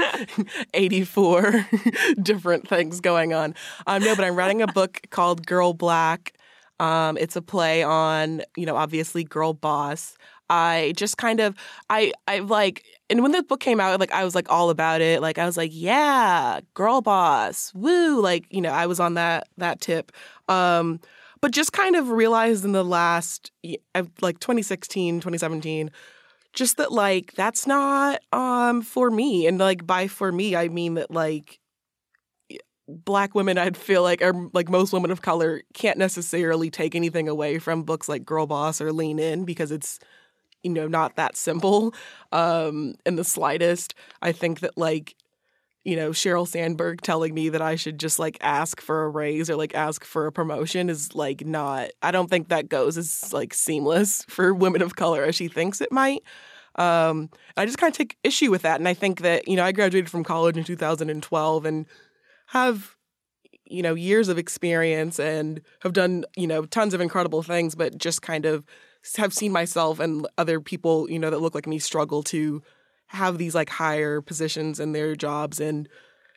84 different things going on. No, but I'm writing a book called Girl Black. It's a play on, obviously Girl Boss. I just kind of, I like, and when the book came out, like I was like all about it. Like I was like, yeah, Girl Boss, woo. Like, I was on that tip. But just kind of realized in the last, like 2016, 2017, just that like, that's not for me. And like by for me, I mean that like, Black women, I'd feel like, or like most women of color, can't necessarily take anything away from books like Girl Boss or Lean In, because it's, not that simple in the slightest. I think that like, Sheryl Sandberg telling me that I should just like ask for a raise or like ask for a promotion is like not, I don't think that goes as like seamless for women of color as she thinks it might. I just kind of take issue with that. And I think that, I graduated from college in 2012 and have, years of experience and have done, tons of incredible things, but just kind of have seen myself and other people, that look like me struggle to have these like higher positions in their jobs and,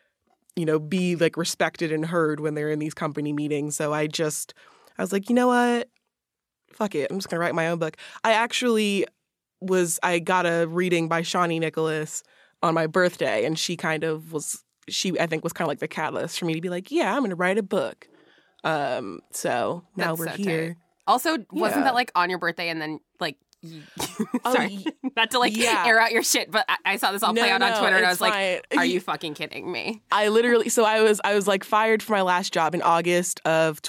be like respected and heard when they're in these company meetings. So I was like, you know what? Fuck it. I'm just going to write my own book. I got a reading by Shawnee Nicholas on my birthday, and she I think was kind of like the catalyst for me to be like, yeah, I'm going to write a book. So now That's we're so here. tight. Also, wasn't Yeah. that like on your birthday and then like Sorry, not to air out your shit, but I saw this all play out on Twitter, and I was like, "Are you fucking kidding me?" I literally, so I was like fired from my last job in August of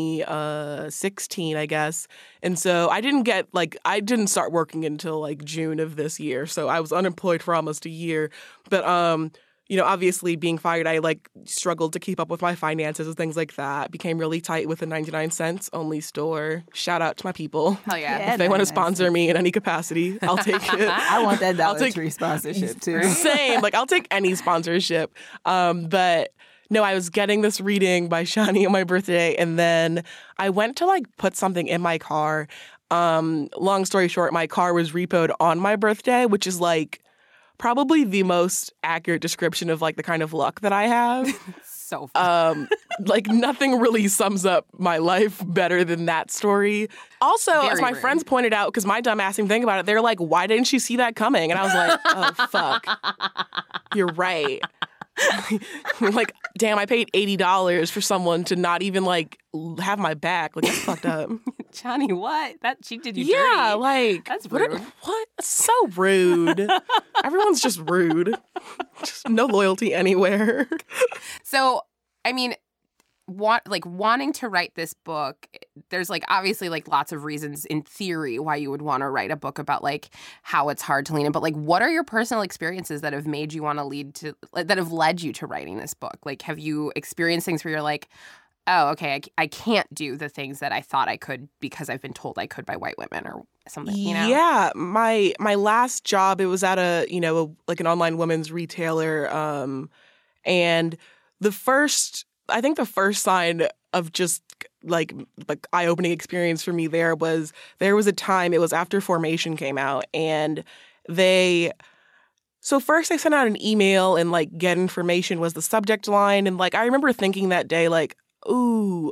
2016, I guess, and so I didn't start working until like June of this year, so I was unemployed for almost a year, but obviously being fired, I like struggled to keep up with my finances and things like that. Became really tight with a 99 cents only store. Shout out to my people. Hell yeah. If they want to sponsor me in any capacity, I'll take it. I want that Dollar Tree sponsorship too. Same. Like I'll take any sponsorship. But no, I was getting this reading by Shani on my birthday, and then I went to like put something in my car. Long story short, my car was repoed on my birthday, which is like probably the most accurate description of like the kind of luck that I have. So fun. Like nothing really sums up my life better than that story. Also, as my friends pointed out, because my dumb ass didn't think about it, they're like, why didn't she see that coming? And I was like, oh, fuck. You're right. Like, damn, I paid $80 for someone to not even like have my back. Like, that's fucked up. Johnny, what? She did you yeah, dirty. Like that's rude. What? So rude. Everyone's just rude. Just no loyalty anywhere. So, I mean, wanting to write this book, there's like obviously like lots of reasons in theory why you would want to write a book about like how it's hard to lean in, but like what are your personal experiences that have made you want to that have led you to writing this book? Like, have you experienced things where you're like, oh, okay, I can't do the things that I thought I could because I've been told I could by white women or something, you know? Yeah, my last job, it was at like an online women's retailer, and I think the first sign of just like eye-opening experience for me there was a time, it was after Formation came out, and so first they sent out an email and like get information was the subject line, and like I remember thinking that day like, ooh,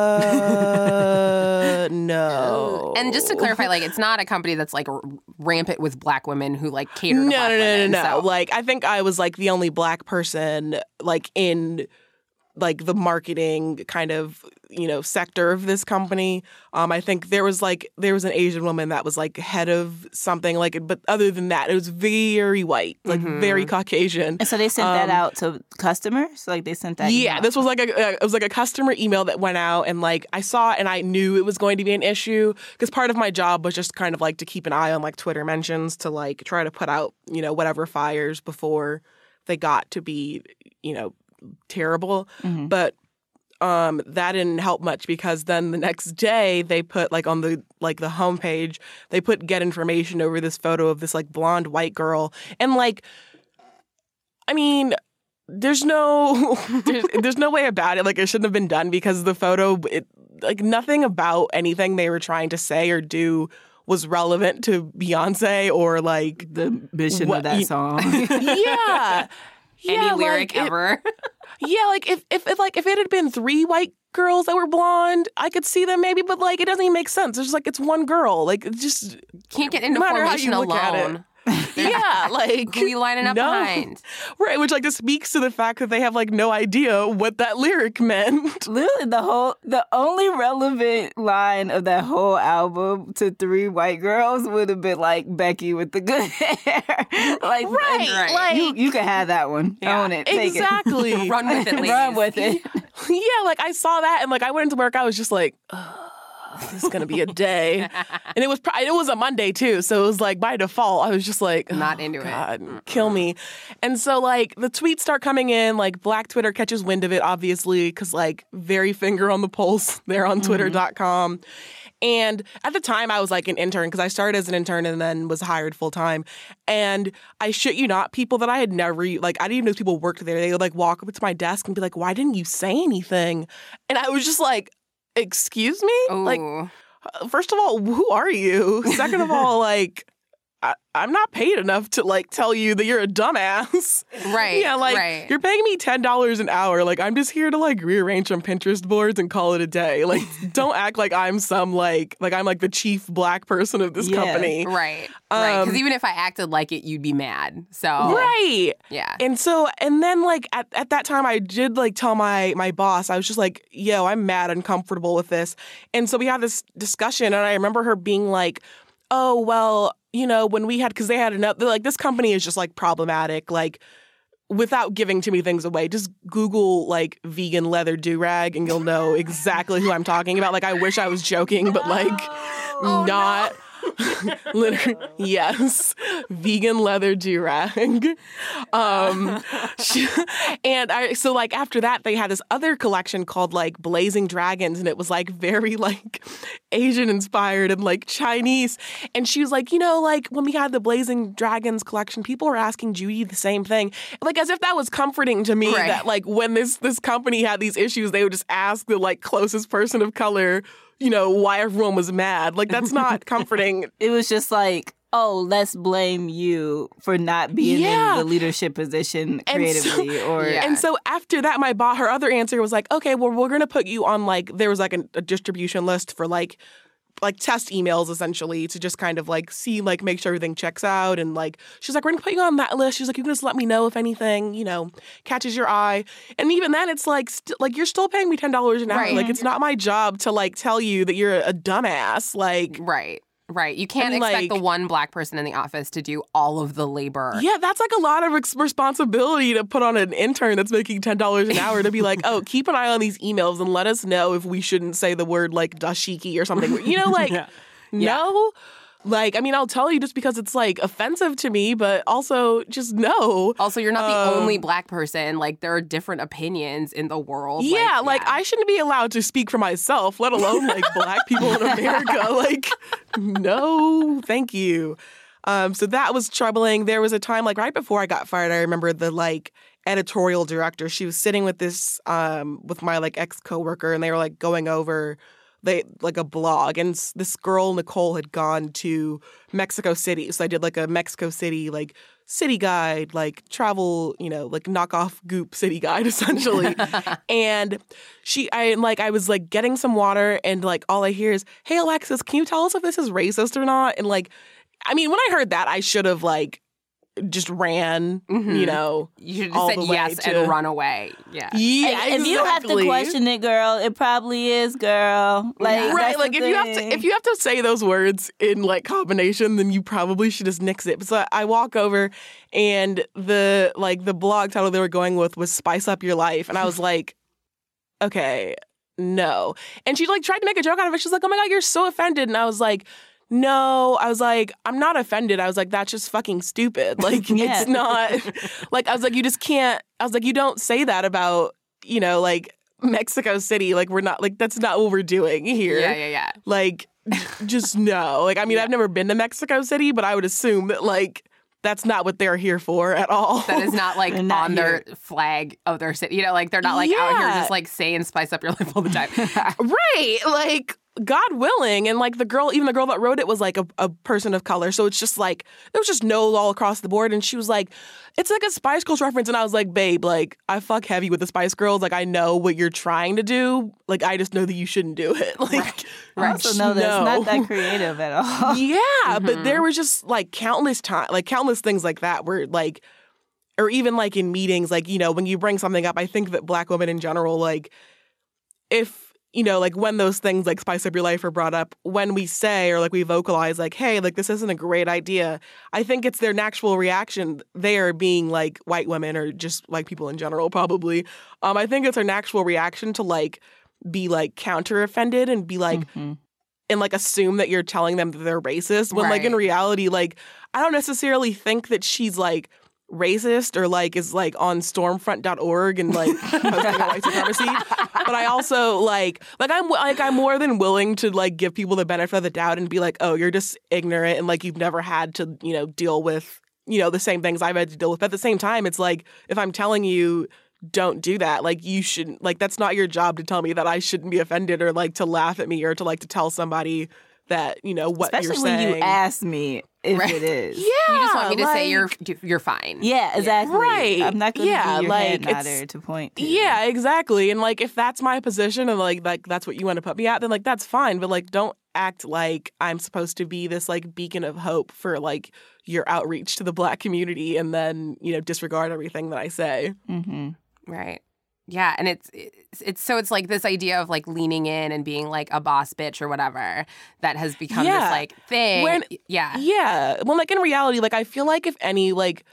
no. And just to clarify, like, it's not a company that's like rampant with black women who like cater to black women. No. So. Like, I think I was like the only black person like in like the marketing kind of, sector of this company. I think there was an Asian woman that was like head of something like, but other than that, it was very white, like very Caucasian. And so they sent that out to customers? Like they sent that Yeah, email? this was it was like a customer email that went out, and like I saw it and I knew it was going to be an issue because part of my job was just kind of like to keep an eye on like Twitter mentions to like try to put out, whatever fires before they got to be, terrible. But that didn't help much because then the next day they put like on the homepage, they put get information over this photo of this like blonde white girl, and like, I mean, there's no way about it. Like it shouldn't have been done because the photo, like nothing about anything they were trying to say or do was relevant to Beyonce or like the mission of that song. Yeah. Any lyric ever. Yeah, like if it had been 3 white girls that were blonde, I could see them maybe, but like it doesn't even make sense. It's just like it's one girl. Like it just can't get into Formation alone. Yeah, like who are you lining up behind? Right, which like just speaks to the fact that they have like no idea what that lyric meant. Literally, the only relevant line of that whole album to 3 white girls would have been like Becky with the good hair. Like, right. Like you can have that one. Yeah. Own it. Take exactly. It. Run with it, ladies. Run with it. Yeah, like I saw that and like I went into work. I was just like, this is gonna be a day, and it was a Monday too. So it was like by default, I was just like, not into God, it. Kill me. And so like the tweets start coming in. Like Black Twitter catches wind of it, obviously, because like very finger on the pulse there on Twitter.com. And at the time, I was like an intern because I started as an intern and then was hired full time. And I shit you not, people that I had never like, I didn't even know people worked there. They would like walk up to my desk and be like, "Why didn't you say anything?" And I was just like, excuse me? Ooh. Like, first of all, who are you? Second of all, like, I'm not paid enough to, like, tell you that you're a dumbass. Right. Yeah, like, you're paying me $10 an hour. Like, I'm just here to, like, rearrange some Pinterest boards and call it a day. Like, don't act like I'm some, like I'm, like, the chief black person of this company. Right. Right. Because even if I acted like it, you'd be mad. So. Right. Yeah. And then, like, at that time, I did, like, tell my boss, I was just like, yo, I'm mad, uncomfortable with this. And so we had this discussion, and I remember her being like, oh, well, you know, when we had, because they had another, like, this company is just like problematic, like, without giving too many things away, just Google like vegan leather do-rag and you'll know exactly who I'm talking about. Like, I wish I was joking, but like not. Literally, yes, vegan leather do-rag. And so like after that, they had this other collection called like Blazing Dragons, and it was like very like Asian inspired and like Chinese. And she was like, you know, like when we had the Blazing Dragons collection, people were asking Judy the same thing, like as if that was comforting to me. Right. That like when this company had these issues, they would just ask the like closest person of color, you know, why everyone was mad. Like, that's not comforting. It was just like, oh, let's blame you for not being in the leadership position creatively. And so after that, her other answer was like, okay, well, we're going to put you on like, there was like a distribution list for like test emails essentially to just kind of like see, like make sure everything checks out. And like, she's like, we're going to put you on that list. She's like, you can just let me know if anything, you know, catches your eye. And even then it's like, like you're still paying me $10 an hour. Right. Like, it's not my job to like tell you that you're a dumbass. Like, Right. You can't expect the one Black person in the office to do all of the labor. Yeah, that's like a lot of responsibility to put on an intern that's making $10 an hour to be like, oh, keep an eye on these emails and let us know if we shouldn't say the word like dashiki or something. You know, like, no. Like, I mean, I'll tell you just because it's like offensive to me, but also just no. Also, you're not the only Black person. Like, there are different opinions in the world. Yeah, like I shouldn't be allowed to speak for myself, let alone like Black people in America. Like, no, thank you. So that was troubling. There was a time, like right before I got fired, I remember the like editorial director, she was sitting with this, with my like ex-coworker, and they were like going over like a blog, and this girl Nicole had gone to Mexico City, so I did like a Mexico City like city guide, like travel, you know, like knockoff Goop city guide essentially. And I was like getting some water, and like all I hear is, "Hey Alexis, can you tell us if this is racist or not?" And like, I mean, when I heard that, I should have like just ran, you know. You should have said yes and run away. Yeah. Yeah, exactly. If you have to question it, girl, it probably is, girl. Like, right, like if you have to say those words in like combination, then you probably should just nix it. So I walk over, and the blog title they were going with was "Spice Up Your Life," and I was like, okay, no. And she like tried to make a joke out of it. She's like, "Oh my God, you're so offended," and I was like, no, I was like, I'm not offended. I was like, that's just fucking stupid. Like, it's not, like, I was like, you just can't, I was like, you don't say that about, you know, like, Mexico City. Like, we're not, like, that's not what we're doing here. Yeah. Like, just no. Like, I mean, I've never been to Mexico City, but I would assume that, like, that's not what they're here for at all. That is not like on their flag of their city. You know, like, they're not like out here just like saying "spice up your life" all the time. Right. Like, God willing. And like even the girl that wrote it was like a person of color. So it's just like, there was just no all across the board. And she was like, it's like a Spice Girls reference. And I was like, babe, like, I fuck heavy with the Spice Girls. Like, I know what you're trying to do. Like, I just know that you shouldn't do it. Like, I also know that it's not that creative at all. Yeah. But there was just like countless things like that where like, or even like in meetings, like, you know, when you bring something up, I think that Black women in general, like, if, you know, like when those things like "Spice Up Your Life" are brought up, when we say or like we vocalize like, hey, like this isn't a great idea, I think it's their natural reaction. They are being like white women or just white people in general, probably. I think it's their natural reaction to like be like counter offended and be like, and like assume that you're telling them that they're racist. When like in reality, like I don't necessarily think that she's like racist or like is like on stormfront.org and like posting on white supremacy, but I also like I'm more than willing to like give people the benefit of the doubt and be like, oh, you're just ignorant and like you've never had to, you know, deal with, you know, the same things I've had to deal with. But at the same time, it's like, if I'm telling you don't do that, like you shouldn't, like that's not your job to tell me that I shouldn't be offended or like to laugh at me or to like to tell somebody that, you know, what especially you're saying. when you ask me if it is. Yeah. You just want me to say you're fine. Yeah, exactly. Right. I'm not going to be your like, head nodder to point to. Yeah, exactly. And like if that's my position and like that's what you want to put me at, then like that's fine. But like don't act like I'm supposed to be this like beacon of hope for like your outreach to the Black community and then, you know, disregard everything that I say. Right. Yeah, and it's so it's like this idea of like leaning in and being like a boss bitch or whatever that has become this like thing. Yeah. Well, like in reality, like I feel like if any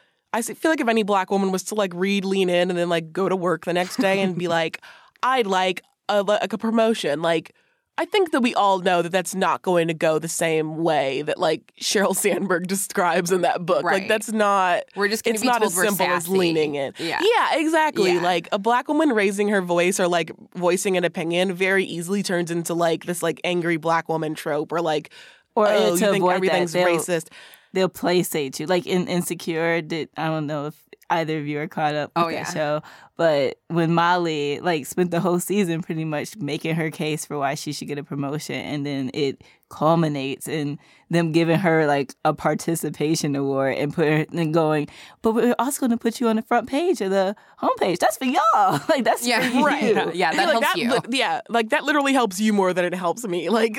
Black woman was to like read Lean In and then like go to work the next day and be like, I'd like a promotion, like I think that we all know that that's not going to go the same way that like Sheryl Sandberg describes in that book. Right. Like that's not. We're just going to be not told as we're simple as sassy. leaning in. Yeah, exactly. Yeah. Like a Black woman raising her voice or like voicing an opinion very easily turns into like this like angry Black woman trope or like, Or oh, to you think avoid everything's that, racist. They'll placate you. Like in Insecure, I don't know if either of you are caught up with that show, but when Molly like spent the whole season pretty much making her case for why she should get a promotion, and then it culminates in them giving her like a participation award and going, but we're also going to put you on the front page of the homepage. That's for y'all. Like that's for you. Right. Yeah, that helps you. Like that literally helps you more than it helps me. Like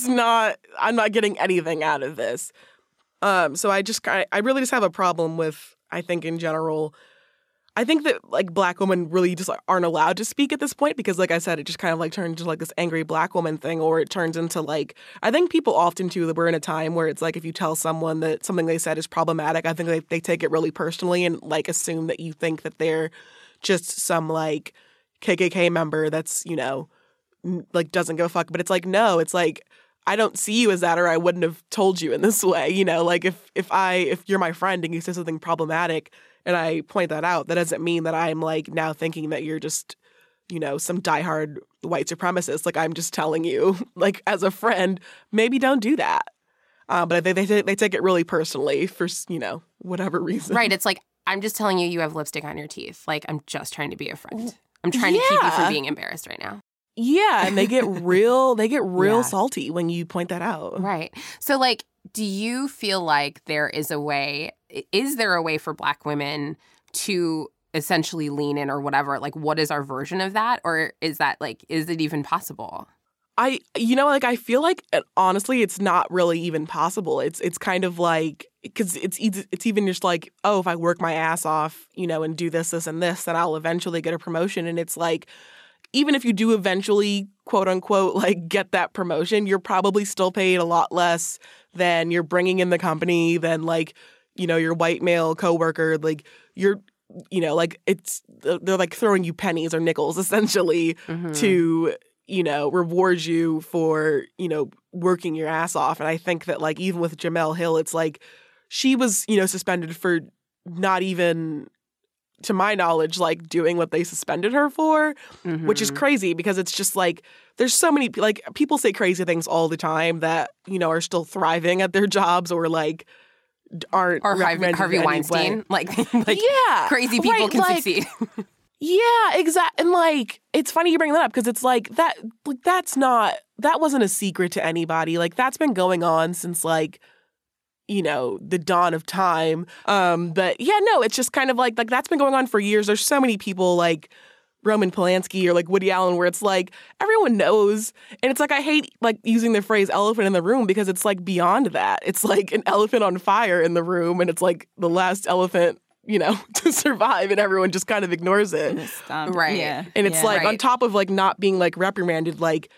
I'm not getting anything out of this. So I really just have a problem with, I think in general, I think that like Black women really just like, aren't allowed to speak at this point because like I said, it just kind of like turns into like this angry Black woman thing, or it turns into like, I think people often too, that we're in a time where it's like if you tell someone that something they said is problematic, I think they take it really personally and like assume that you think that they're just some like KKK member that's, you know, like doesn't give a fuck. But it's like, no, it's like, I don't see you as that, or I wouldn't have told you in this way. You know, like if you're my friend and you say something problematic and I point that out, that doesn't mean that I'm like now thinking that you're just, you know, some diehard white supremacist. Like I'm just telling you, like as a friend, maybe don't do that. But they take it really personally for, you know, whatever reason. Right. It's like, I'm just telling you have lipstick on your teeth. Like I'm just trying to be a friend. I'm trying to keep you from being embarrassed right now. Yeah, and they get real salty when you point that out. Right. So like, do you feel like there is a way for Black women to essentially lean in or whatever? Like, what is our version of that? Or is that like, is it even possible? I feel like honestly, it's not really even possible. It's kind of like, because it's even just like, oh, if I work my ass off, you know, and do this, and this, then I'll eventually get a promotion. And it's like, even if you do eventually, quote unquote, like get that promotion, you're probably still paid a lot less than you're bringing in the company, than like, you know, your white male coworker. Like you're, you know, like they're like throwing you pennies or nickels essentially to, you know, reward you for, you know, working your ass off. And I think that like even with Jemele Hill, it's like she was, you know, suspended for not even, to my knowledge, like doing what they suspended her for, which is crazy because it's just like there's so many, like people say crazy things all the time that, you know, are still thriving at their jobs or like aren't or Harvey Weinstein, like yeah, crazy people right, can like, succeed. Yeah, exactly. And like it's funny you bring that up because it's like that wasn't a secret to anybody. Like that's been going on since like, you know, the dawn of time. But yeah, no, it's just kind of like that's been going on for years. There's so many people like Roman Polanski or like Woody Allen where it's like everyone knows. And it's like I hate like using the phrase elephant in the room because it's like beyond that. It's like an elephant on fire in the room and it's like the last elephant, you know, to survive and everyone just kind of ignores it. Right. Yeah. And it's like on top of like not being like reprimanded, like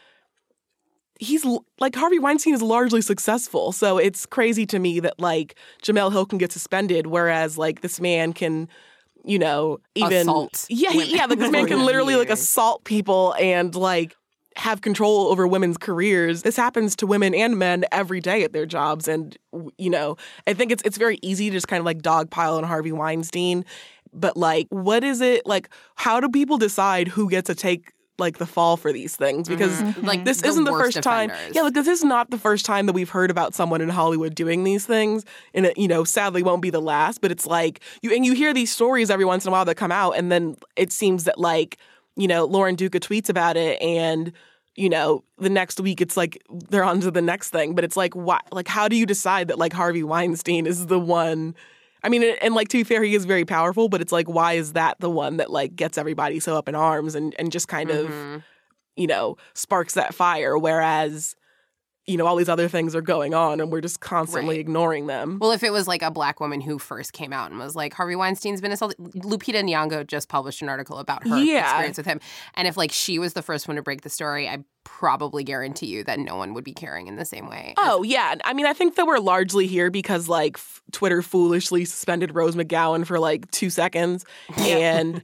he's like Harvey Weinstein is largely successful. So it's crazy to me that like Jemele Hill can get suspended, whereas like this man can, you know, even assault. Like this man can literally like assault people and like have control over women's careers. This happens to women and men every day at their jobs. And, you know, I think it's very easy to just kind of like dogpile on Harvey Weinstein. But like, what is it like? How do people decide who gets to take like the fall for these things? Because like this isn't the first time. Yeah, like this is not the first time that we've heard about someone in Hollywood doing these things, and it, you know, sadly won't be the last. But it's like you hear these stories every once in a while that come out, and then it seems that like, you know, Lauren Duca tweets about it, and you know, the next week it's like they're on to the next thing. But it's like, why? Like, how do you decide that like Harvey Weinstein is the one? I mean, and like to be fair, he is very powerful, but it's like, why is that the one that like gets everybody so up in arms and just kind of, you know, sparks that fire? Whereas, all these other things are going on and we're just constantly ignoring them. Well, if it was like a Black woman who first came out and was like, Harvey Weinstein's been assaulted. Lupita Nyong'o just published an article about her experience with him. And if like she was the first one to break the story, I probably guarantee you that no one would be caring in the same way. Oh, yeah. I mean, I think that we're largely here because like Twitter foolishly suspended Rose McGowan for like 2 seconds and,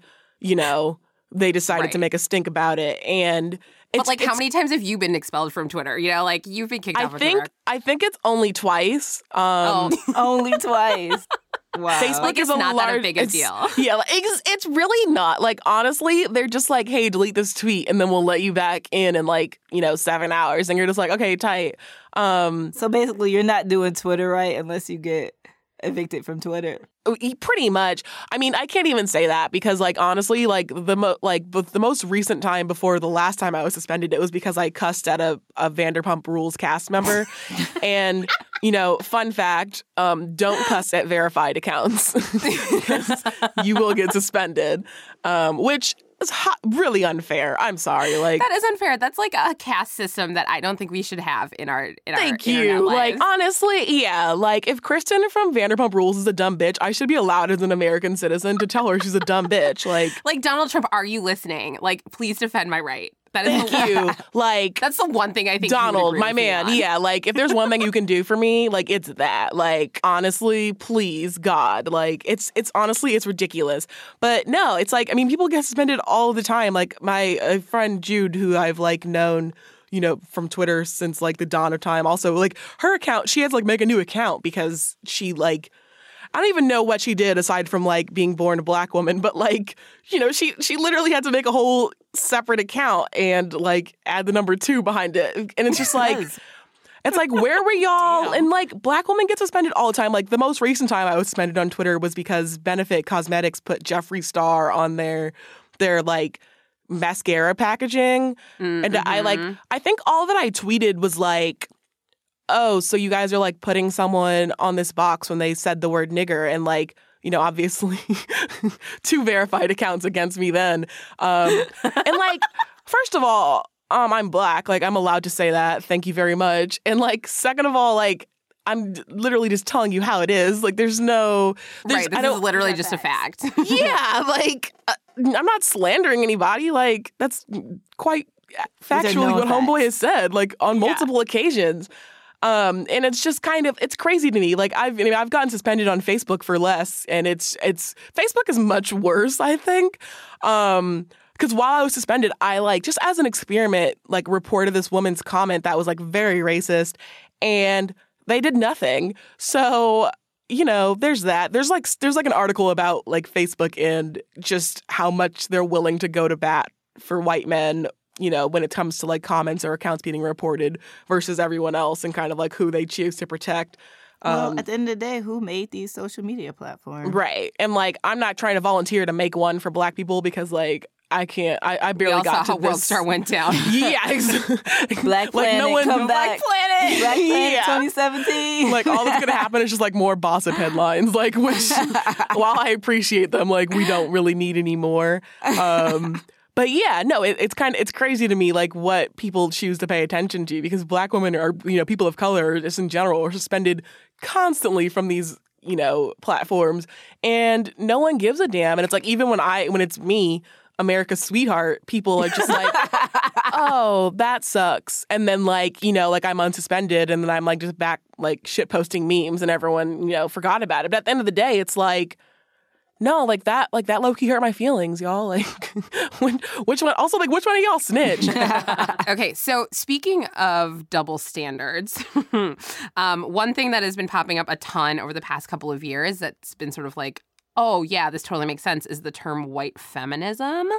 they decided to make a stink about it. And but like, how many times have you been expelled from Twitter? Like you've been kicked off of Twitter. I think it's only twice. Only twice. Wow. Facebook like, is it's not that big a deal. Yeah, like, it's really not. Like, honestly, they're just like, hey, delete this tweet, and then we'll let you back in like, 7 hours. And you're just like, okay, tight. So basically, you're not doing Twitter right unless you get evicted from Twitter. Pretty much. I mean, I can't even say that because, like, honestly, like the most recent time before the last time I was suspended, it was because I cussed at a Vanderpump Rules cast member. And, fun fact, don't cuss at verified accounts because you will get suspended, which is really unfair. I'm sorry. Like, that is unfair. That's like a caste system that I don't think we should have in our Thank you. Like, honestly, yeah. Like, if Kristen from Vanderpump Rules is a dumb bitch, I should be allowed as an American citizen to tell her she's a dumb bitch. Like Donald Trump, are you listening? Like, please defend my right. That is Thank you. Like, that's the one thing I think Donald, my man. Yeah, like, if there's one thing you can do for me, like, it's that. Like, honestly, please, God. Like, it's honestly, it's ridiculous. But no, it's like, I mean, people get suspended all the time. Like, my friend Jude, who I've like known, from Twitter since like the dawn of time. Also, like, her account, she has like make a new account because she like, I don't even know what she did aside from like being born a Black woman, but like, she literally had to make a whole separate account and like add the number 2 behind it. And it's just like, it's like, where were y'all? Damn. And like, Black women get suspended all the time. Like, the most recent time I was suspended on Twitter was because Benefit Cosmetics put Jeffree Star on their like mascara packaging. Mm-hmm. And I think all that I tweeted was like, oh, so you guys are like putting someone on this box when they said the word nigger, and like, obviously 2 verified accounts against me then. And like, first of all, I'm Black. Like, I'm allowed to say that. Thank you very much. And like, second of all, like, I'm literally just telling you how it is. Like, there's no... This is literally just a fact. Yeah, like, I'm not slandering anybody. Like, that's quite factually what Homeboy has said, like, on multiple occasions. And it's just it's crazy to me. Like, I've gotten suspended on Facebook for less, and it's Facebook is much worse, I think. Because while I was suspended, I like, just as an experiment, like, reported this woman's comment that was like very racist, and they did nothing. So, there's that. There's like an article about like Facebook and just how much they're willing to go to bat for white men, when it comes to like comments or accounts being reported versus everyone else, and kind of like who they choose to protect. Well, at the end of the day, who made these social media platforms? Right. And like, I'm not trying to volunteer to make one for Black people because like, I can't. I barely got to how this. WorldStar went down. Yeah, Black Planet, like no one, come back. Black Planet, Black Planet 2017. Like, all that's gonna happen is just like more gossip headlines. Like, which, while I appreciate them, like, we don't really need anymore. But yeah, no, it's crazy to me, like, what people choose to pay attention to, because Black women are, people of color, just in general, are suspended constantly from these, platforms, and no one gives a damn. And it's like, even when it's me, America's sweetheart, people are just like, oh, that sucks. And then like, like, I'm unsuspended, and then I'm like just back like shit posting memes, and everyone, forgot about it. But at the end of the day, it's like, no, like that low-key hurt my feelings, y'all. Like, which one of y'all snitch? Okay, so speaking of double standards, one thing that has been popping up a ton over the past couple of years that's been sort of like, oh yeah, this totally makes sense, is the term white feminism.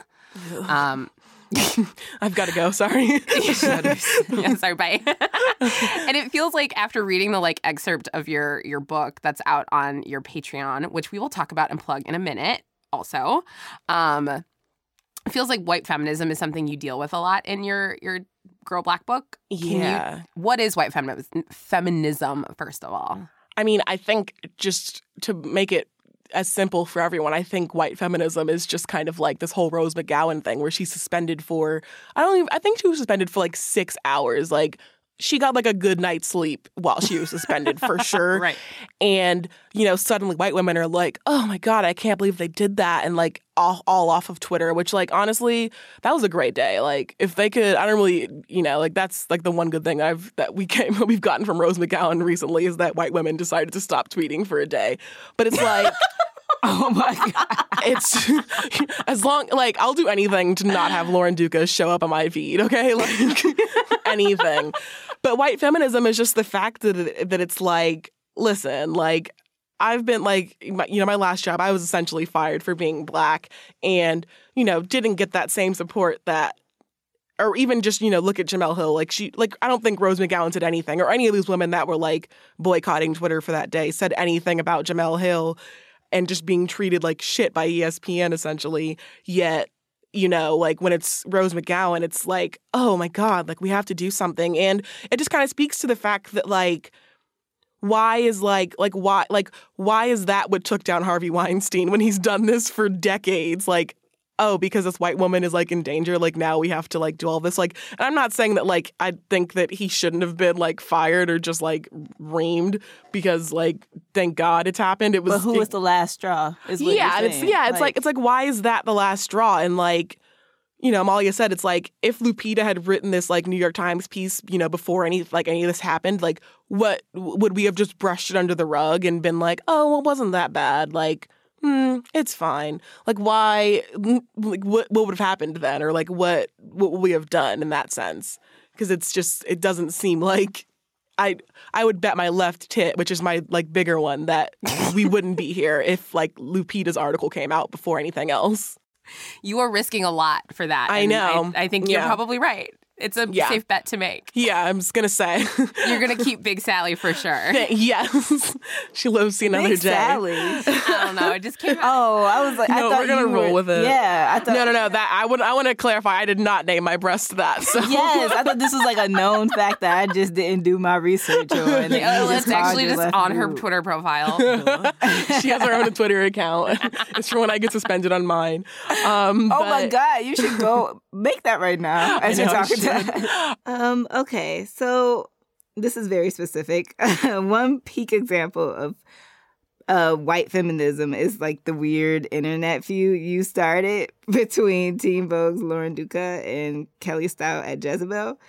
I've got to go. Sorry. Yeah, sorry. Bye. And it feels like after reading the like excerpt of your book that's out on your Patreon, which we will talk about and plug in a minute, also, it feels like white feminism is something you deal with a lot in your Girl Black book. Yeah. What is white feminism, first of all? I mean, I think, just to make it as simple for everyone, I think white feminism is just kind of like this whole Rose McGowan thing where she's suspended for, I think she was suspended for like 6 hours, like she got like a good night's sleep while she was suspended for sure. Right. And, suddenly white women are like, oh my God, I can't believe they did that. And like all off of Twitter, which like, honestly, that was a great day. Like if they could, I don't really, like that's like the one good thing we've gotten from Rose McGowan recently is that white women decided to stop tweeting for a day. But it's like, Oh my God. it's as long, like, I'll do anything to not have Lauren Duca show up on my feed, okay? Like, anything. But white feminism is just the fact that it's like, listen, like, I've been like, my last job, I was essentially fired for being Black and, didn't get that same support that, or even just, look at Jemele Hill. Like, I don't think Rose McGowan said anything, or any of these women that were like boycotting Twitter for that day said anything about Jemele Hill and just being treated like shit by ESPN, essentially. Yet, like when it's Rose McGowan, it's like, oh my God, like we have to do something. And it just kind of speaks to the fact that like, why is that what took down Harvey Weinstein when he's done this for decades? Like, oh, because this white woman is like in danger, like now we have to like do all this. Like, and I'm not saying that like I think that he shouldn't have been like fired or just like reamed because like thank God it's happened. It was. But who was the last straw? Is what yeah, you're and saying. it's like why is that the last straw? And like, Amalia said, it's like if Lupita had written this like New York Times piece, before any of this happened, like what would we have just brushed it under the rug and been like, oh, well, it wasn't that bad, like. It's fine. Like, why? Like, what would have happened then, or like, what would we have done in that sense? Because it doesn't seem like I would bet my left tit, which is my like bigger one, that we wouldn't be here if like Lupita's article came out before anything else. You are risking a lot for that. I and know. I think you're probably right. It's a safe bet to make. Yeah, I'm just gonna say you're gonna keep Big Sally for sure. Yes, she loves seeing another Big day. Sally. I don't know. It just came out. Oh, I was like, I No, thought we're gonna roll with it. Yeah, I thought. No. That I want to clarify. I did not name my breast that. So Yes, I thought this was like a known fact that I just didn't do my research on. It's actually just on her Twitter profile. She has her own Twitter account. It's for when I get suspended on mine. Oh my God, you should go make that right now as you're talking to. Okay, so this is very specific. One peak example of white feminism is like the weird internet feud you started between Teen Vogue's Lauren Duca and Kelly Stout at Jezebel.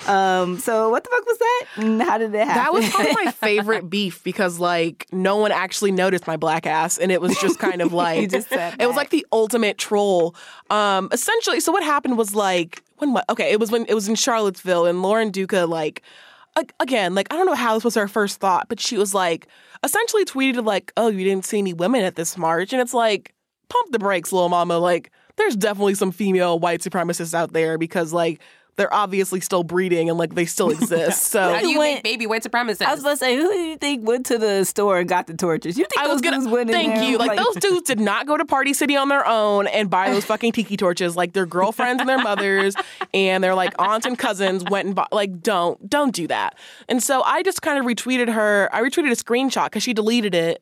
So what the fuck was that? And how did it happen? That was probably my favorite beef because like no one actually noticed my black ass and it was just kind of like You just sat it was back. like the ultimate troll. Essentially, so what happened was like it was in Charlottesville and Lauren Duca like again, like I don't know how this was her first thought, but she was like essentially tweeted like, "Oh, you didn't see any women at this march," and it's like, pump the brakes, little mama. Like, there's definitely some female white supremacists out there because like they're obviously still breeding and like they still exist. So How do you think baby white supremacists? I was about to say, who do you think went to the store and got the torches? You think I was those dudes went in thank there? you. Like those dudes did not go to Party City on their own and buy those fucking tiki torches. Like their girlfriends and their mothers and their like aunts and cousins went and bought. Like don't do that. And so I just kind of retweeted her. I retweeted a screenshot because she deleted it,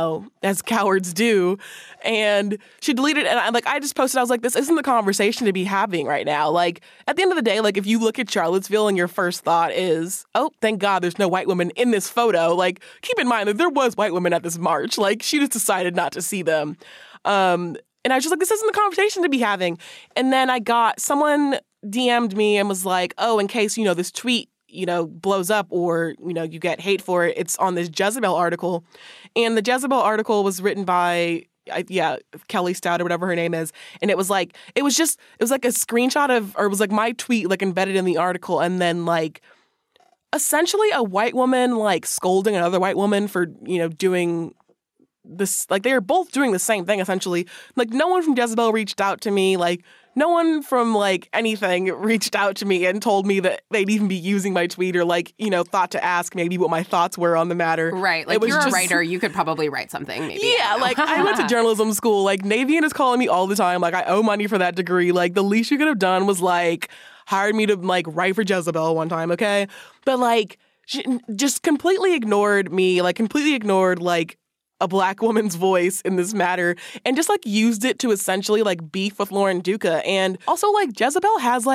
as cowards do. And she deleted it. And I just posted. I was like, this isn't the conversation to be having right now. Like at the end of the day, like if you look at Charlottesville and your first thought is, oh, thank God there's no white women in this photo. Like keep in mind that there was white women at this march. Like she just decided not to see them. And I was just like, this isn't the conversation to be having. And then someone DM'd me and was like, oh, in case, this tweet, blows up or, you get hate for it, it's on this Jezebel article. And the Jezebel article was written by, Kelly Stout or whatever her name is. And it was like a screenshot of, or it was like my tweet like embedded in the article. And then like essentially a white woman like scolding another white woman for, doing this, like they were both doing the same thing essentially. Like no one from Jezebel reached out to me. Like no one from like anything reached out to me and told me that they'd even be using my tweet or like, thought to ask maybe what my thoughts were on the matter. Right. Like you're a writer, you could probably write something maybe. Yeah, like I went to journalism school. Like Navian is calling me all the time. Like I owe money for that degree. Like the least you could have done was like hired me to like write for Jezebel one time, okay? But like she just completely ignored me, like completely ignored like a black woman's voice in this matter and just like used it to essentially like beef with Lauren Duca. And also like Jezebel has like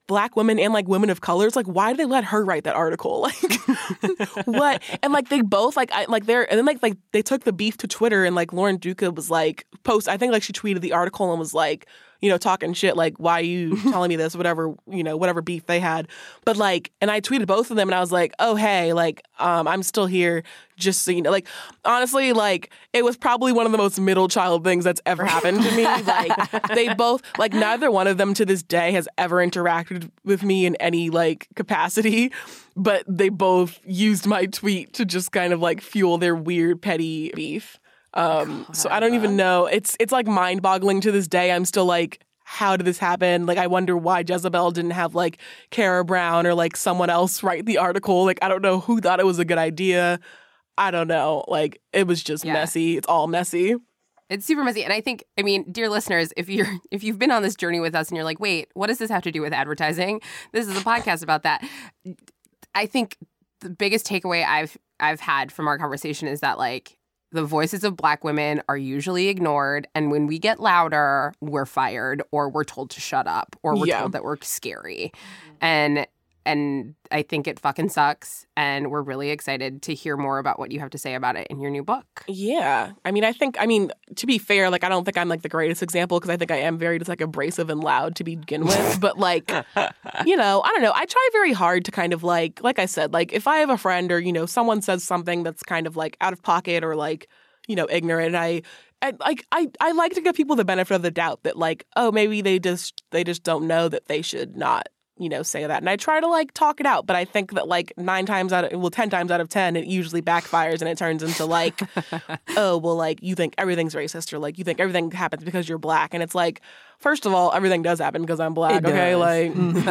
Black women and like women of colors, like why did they let her write that article? Like what? And like they both like and then like they took the beef to Twitter, and like Lauren Duca was like I think like she tweeted the article and was like, you know, talking shit like, why are you telling me this? Whatever, you know, whatever beef they had. But like, and I tweeted both of them and I was like, oh, hey, like, I'm still here. Just so you know, like, honestly, like, it was probably one of the most middle child things that's ever happened to me. Like, they both, like, neither one of them to this day has ever interacted with me in any, like, capacity. But they both used my tweet to just kind of, like, fuel their weird, petty beef. So I don't even know. It's like mind-boggling to this day. I'm still like, how did this happen? Like, I wonder why Jezebel didn't have like Kara Brown or like someone else write the article. Like, I don't know who thought it was a good idea. I don't know. Like, it was just messy. It's all messy. It's super messy. And I think, I mean, dear listeners, if you've been on this journey with us and you're like, wait, what does this have to do with advertising? This is a podcast about that. I think the biggest takeaway I've had from our conversation is that like, the voices of Black women are usually ignored, and when we get louder, we're fired, or we're told to shut up, or we're told that we're scary. And I think it fucking sucks, and we're really excited to hear more about what you have to say about it in your new book. Yeah. I mean, to be fair, like, I don't think I'm, like, the greatest example, because I think I am very just, like, abrasive and loud to begin with. But, like, you know, I don't know. I try very hard to kind of, like I said, like, if I have a friend or, you know, someone says something that's kind of, like, out of pocket or, like, you know, ignorant, I like to give people the benefit of the doubt that, like, oh, maybe they just don't know that they should not, you know, say that. And I try to, like, talk it out. But I think that, like, 10 times out of 10, it usually backfires and it turns into, like, oh, well, like, you think everything's racist, or, like, you think everything happens because you're Black. And it's like, first of all, everything does happen because I'm Black, okay? Like,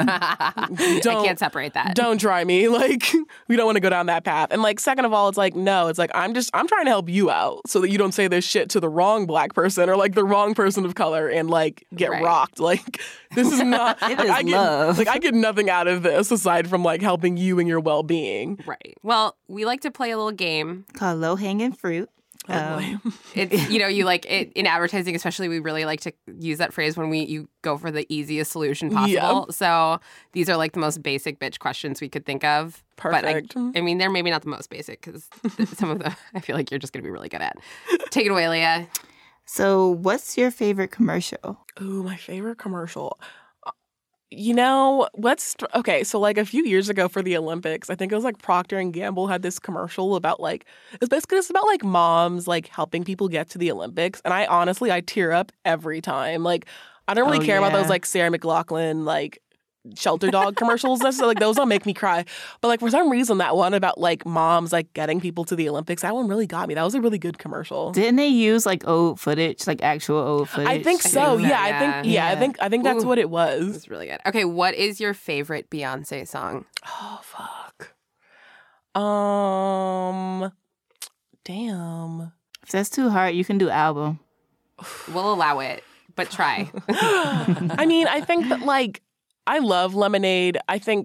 I can't separate that. Don't try me. Like, we don't want to go down that path. And, like, second of all, it's like, no, it's like, I'm trying to help you out so that you don't say this shit to the wrong Black person or, like, the wrong person of color and, like, get rocked. Like, this is not... It is love. I get nothing out of this aside from, like, helping you and your well-being. Right. Well, we like to play a little game called low-hanging fruit. It's, you know, you like it in advertising, especially. We really like to use that phrase when you go for the easiest solution possible. So these are like the most basic bitch questions we could think of. Perfect. But I mean, they're maybe not the most basic because some of them I feel like you're just going to be really good at. Take it away, Leah. So, what's your favorite commercial? Ooh, my favorite commercial. You know, okay, so like a few years ago for the Olympics, I think it was like Procter & Gamble had this commercial about like, it's basically just about like moms like helping people get to the Olympics. And I tear up every time. Like, I don't really care about those like Sarah McLachlan, like shelter dog commercials. Like those don't make me cry. But like for some reason that one about like moms like getting people to the Olympics, that one really got me. That was a really good commercial. Didn't they use like old footage, like actual old footage? I think so. I think that's what it was. It's really good. Okay, what is your favorite Beyonce song? Oh fuck. Damn. If that's too hard, you can do album. We'll allow it, but try. I mean, I think that like I love Lemonade.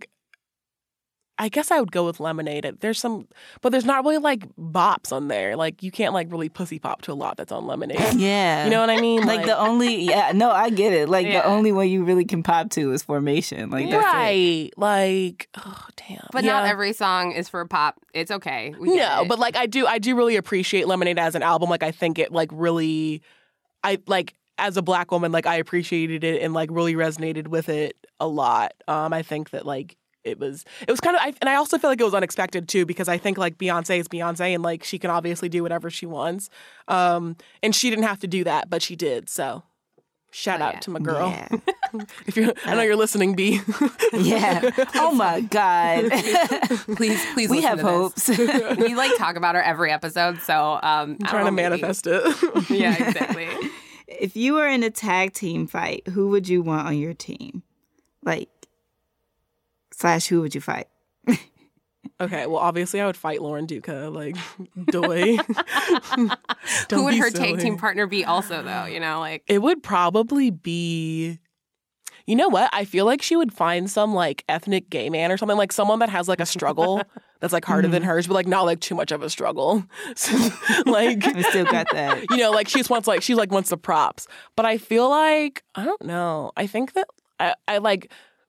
I guess I would go with Lemonade. There's not really like bops on there. Like you can't like really pussy pop to a lot that's on Lemonade. Yeah. You know what I mean? Like the only, I get it. Like the only one you really can pop to is Formation. Like that's right. Like, oh damn. But not every song is for pop. It's okay. But like I do really appreciate Lemonade as an album. Like I think it like really, as a Black woman, like I appreciated it and like really resonated with it a lot. I think that like it was kind of, and I also feel like it was unexpected too, because I think like Beyonce is Beyonce and like she can obviously do whatever she wants. And she didn't have to do that, but she did. So shout out to my girl. Yeah. I know you're listening, B. Yeah. Oh my God. please. We have hopes. We like talk about her every episode, so I'm trying to manifest it. Yeah, exactly. If you were in a tag team fight, who would you want on your team? Like, / who would you fight? Okay, well, obviously I would fight Lauren Duca, like, doy. Who would her tag team partner be also, though, you know, like? It would probably be, you know what? I feel like she would find some, like, ethnic gay man or something, like someone that has, like, a struggle that's, like, harder than hers, but, like, not, like, too much of a struggle. So, like... I still got that. You know, like, she wants the props. But I feel like, I don't know. I think that I like...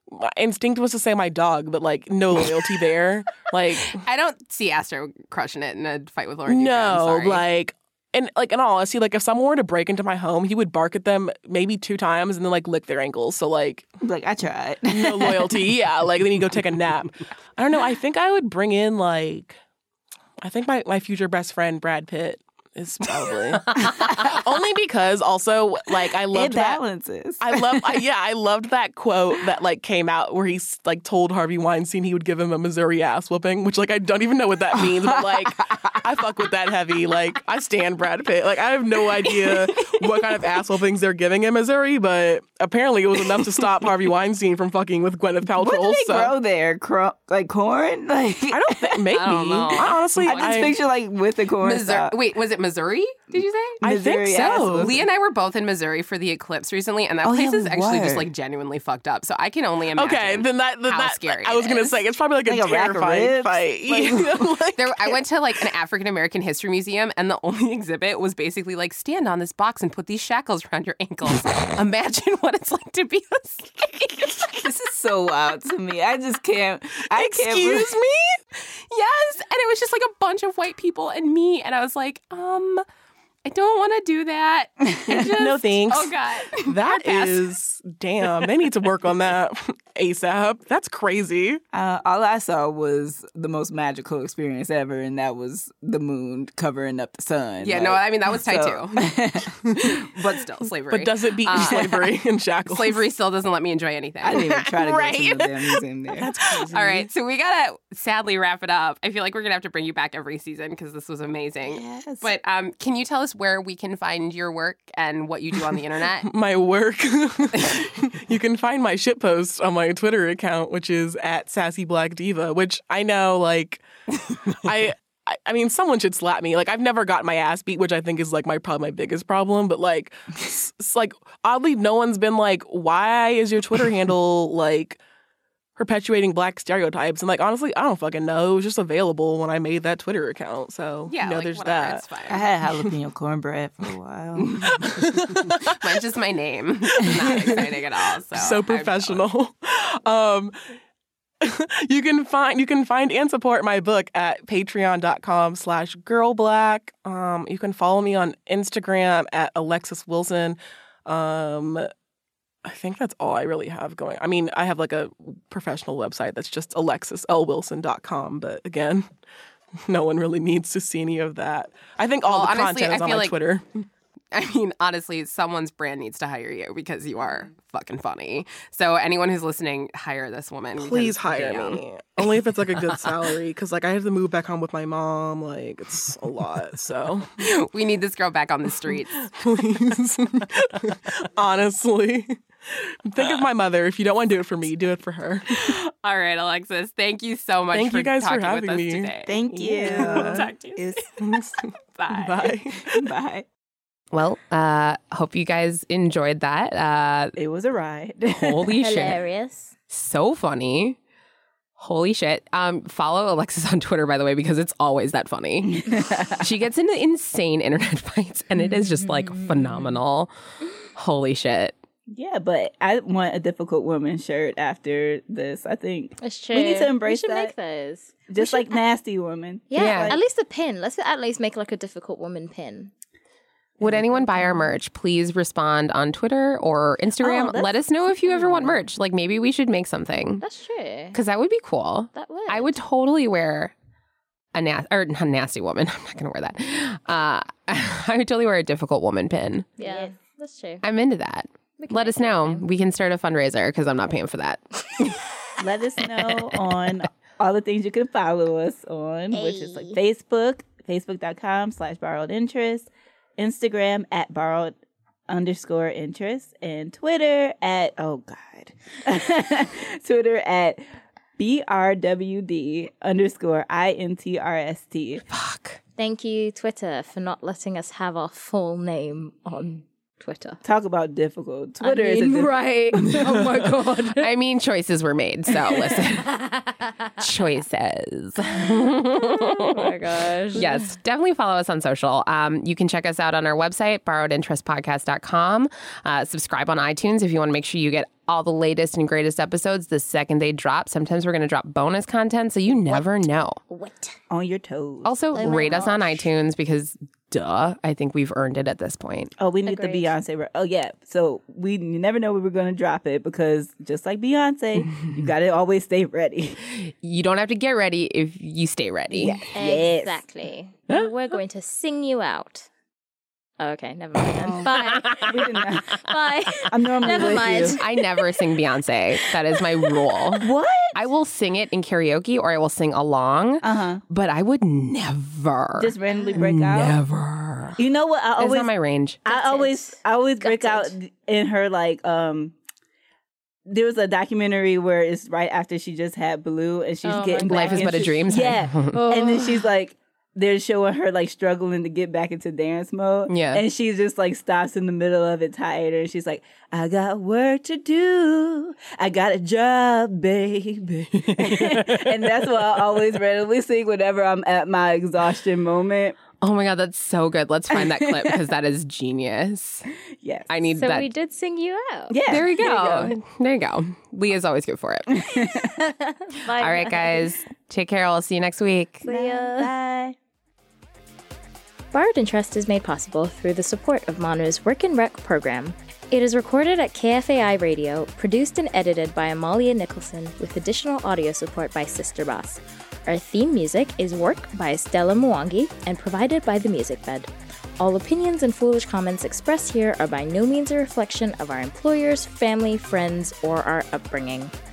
my instinct was to say my dog, but like no loyalty there. Like I don't see Astro crushing it in a fight with Laura Duca. I'm no, sorry. like. And like in all honesty, like if someone were to break into my home, he would bark at them maybe 2 times and then like lick their ankles. So like I tried. no loyalty. Yeah, like then you go take a nap. I don't know. I think I would bring in like I think my future best friend Brad Pitt is probably only because also like I loved It that. balances. I loved that quote that like came out where he like told Harvey Weinstein he would give him a Missouri ass whooping, which like I don't even know what that means, but like I fuck with that heavy. Like I stand Brad Pitt. Like I have no idea what kind of ass whoopings they're giving in Missouri, but apparently it was enough to stop Harvey Weinstein from fucking with Gwyneth Paltrow. What do they so. grow there? Like corn? Like I don't think maybe. I don't know. I honestly, I just picture like with the corn. Missouri. Wait, was it Missouri? Did you say? I think Missouri ass so. whooping. Lee and I were both in Missouri for the eclipse recently, and that Oh, place yeah, is actually just what? like genuinely fucked up. So I can only imagine. Okay, then that scary I was it gonna is. say it's probably like a Like a rack of terrifying ribs? fight. Like, There, I went to like an African American history museum, and the only exhibit was basically like stand on this box and put these shackles around your ankles. Imagine what it's like to be a slave. This is so wild to me. I just can't. I can't. excuse me. Yes, and it was just like a bunch of white people and me, and I was like, I don't want to do that. I just, No thanks. Oh God, That Hard pass. is damn. They need to work on that ASAP. That's crazy. All I saw was the most magical experience ever, and that was the moon covering up the sun. Yeah, Like, no, I mean that was tight so- too, but still slavery. But does it beat slavery and shackles? Slavery still doesn't let me enjoy anything. I didn't even try to Right. go to the damn museum there. That's crazy. All right, so we gotta sadly wrap it up. I feel like we're gonna have to bring you back every season because this was amazing. Yes. But can you tell us where we can find your work and what you do on the internet? My work. You can find my shitpost on my Twitter account, which is @SassyBlackDiva, which I know, like, I mean, someone should slap me. Like, I've never gotten my ass beat, which I think is, like, probably my biggest problem. But, like, it's like, oddly, no one's been like, why is your Twitter handle, like, perpetuating black stereotypes? And, like, honestly, I don't fucking know. It was just available when I made that Twitter account. So, Yeah, you know, like, there's whatever, that. It's fine. I had jalapeno cornbread for a while. Mine's just my name. It's not exciting at all. So, So professional. You can find and support my book at patreon.com/girlblack. You can follow me on Instagram at Alexis Wilson. I think that's all I really have going. I mean, I have like a professional website that's just AlexisLWilson.com, but again, no one really needs to see any of that. I think all Well, the honestly, content is I on feel my like- Twitter. I mean, honestly, someone's brand needs to hire you because you are fucking funny. So anyone who's listening, hire this woman. Please because, hire damn. me. Only if it's like a good salary, because like I have to move back home with my mom. Like it's a lot. So We need this girl back on the streets. please, honestly, think of my mother. If you don't want to do it for me, do it for her. All right, Alexis, thank you so much Thank for you guys for talking with having us me. today. Thank you. Yeah. Talk to you It's- Bye. Bye. Bye. Well, hope you guys enjoyed that. It was a ride. Holy shit. Hilarious. So funny. Holy shit. Follow Alexis on Twitter, by the way, because it's always that funny. She gets into insane internet fights, and it is just like phenomenal. Holy shit. Yeah, but I want a difficult woman shirt after this. I think That's true. we need to embrace we should that. make those. Just like nasty woman. Yeah, Yeah. at least a pin. Let's at least make like a difficult woman pin. Would anyone buy our merch? Please respond on Twitter or Instagram. Oh, that's Let us know if you ever want merch. Like maybe we should make something That's true. because that would be cool. That would. I would totally wear a nasty woman. I'm not going to wear that. I would totally wear a difficult woman pin. Yeah, that's true. I'm into that. We can Let make us know. something. We can start a fundraiser because I'm not paying for that. Let us know on all the things you can follow us on, which is like Facebook, facebook.com/borrowedinterest, Instagram @borrowed_interest, and Twitter Twitter at BRWD_INTRST. Fuck. Thank you, Twitter, for not letting us have our full name on Twitter. Talk about difficult. Twitter is a right. Oh my god. I mean, choices were made. So listen. Choices. Oh my gosh. Yes, definitely follow us on social. You can check us out on our website, borrowedinterestpodcast.com. Subscribe on iTunes if you want to make sure you get all the latest and greatest episodes the second they drop. Sometimes we're going to drop bonus content, so you never know. What? On your toes. Also, rate us on iTunes because, duh, I think we've earned it at this point. Oh, we need the Agreed. Beyonce. Oh, yeah. So you never know when we're going to drop it because just like Beyonce, you got to always stay ready. You don't have to get ready if you stay ready. Yes. Exactly. We're going to sing you out. Oh, okay, never mind then. Bye. We did not. Bye. I'm normally Never with mind. you. I never sing Beyonce. That is my rule. What? I will sing it in karaoke or I will sing along, but I would never. Just randomly break out? Never. You know what? It's not my range. I always break out in her like there was a documentary where it's right after she just had Blue and she's getting back Life is but a into- dream. Yeah. And then she's like they're showing her like struggling to get back into dance mode. Yeah. And she just like stops in the middle of it tired and she's like, I got work to do. I got a job, baby. And that's what I always randomly sing whenever I'm at my exhaustion moment. Oh my God, that's so good. Let's find that clip because that is genius. Yes. I need So that. we did sing you out. Yeah. There you go. There you go. Leah's always good for it. Bye. All right, guys. Take care. I'll see you next week. See ya. Bye. Borrowed and Trust is made possible through the support of Monroe's Work and Rec program. It is recorded at KFAI Radio, produced and edited by Amalia Nicholson, with additional audio support by Sister Boss. Our theme music is Work by Stella Mwangi and provided by The Music Bed. All opinions and foolish comments expressed here are by no means a reflection of our employers, family, friends, or our upbringing.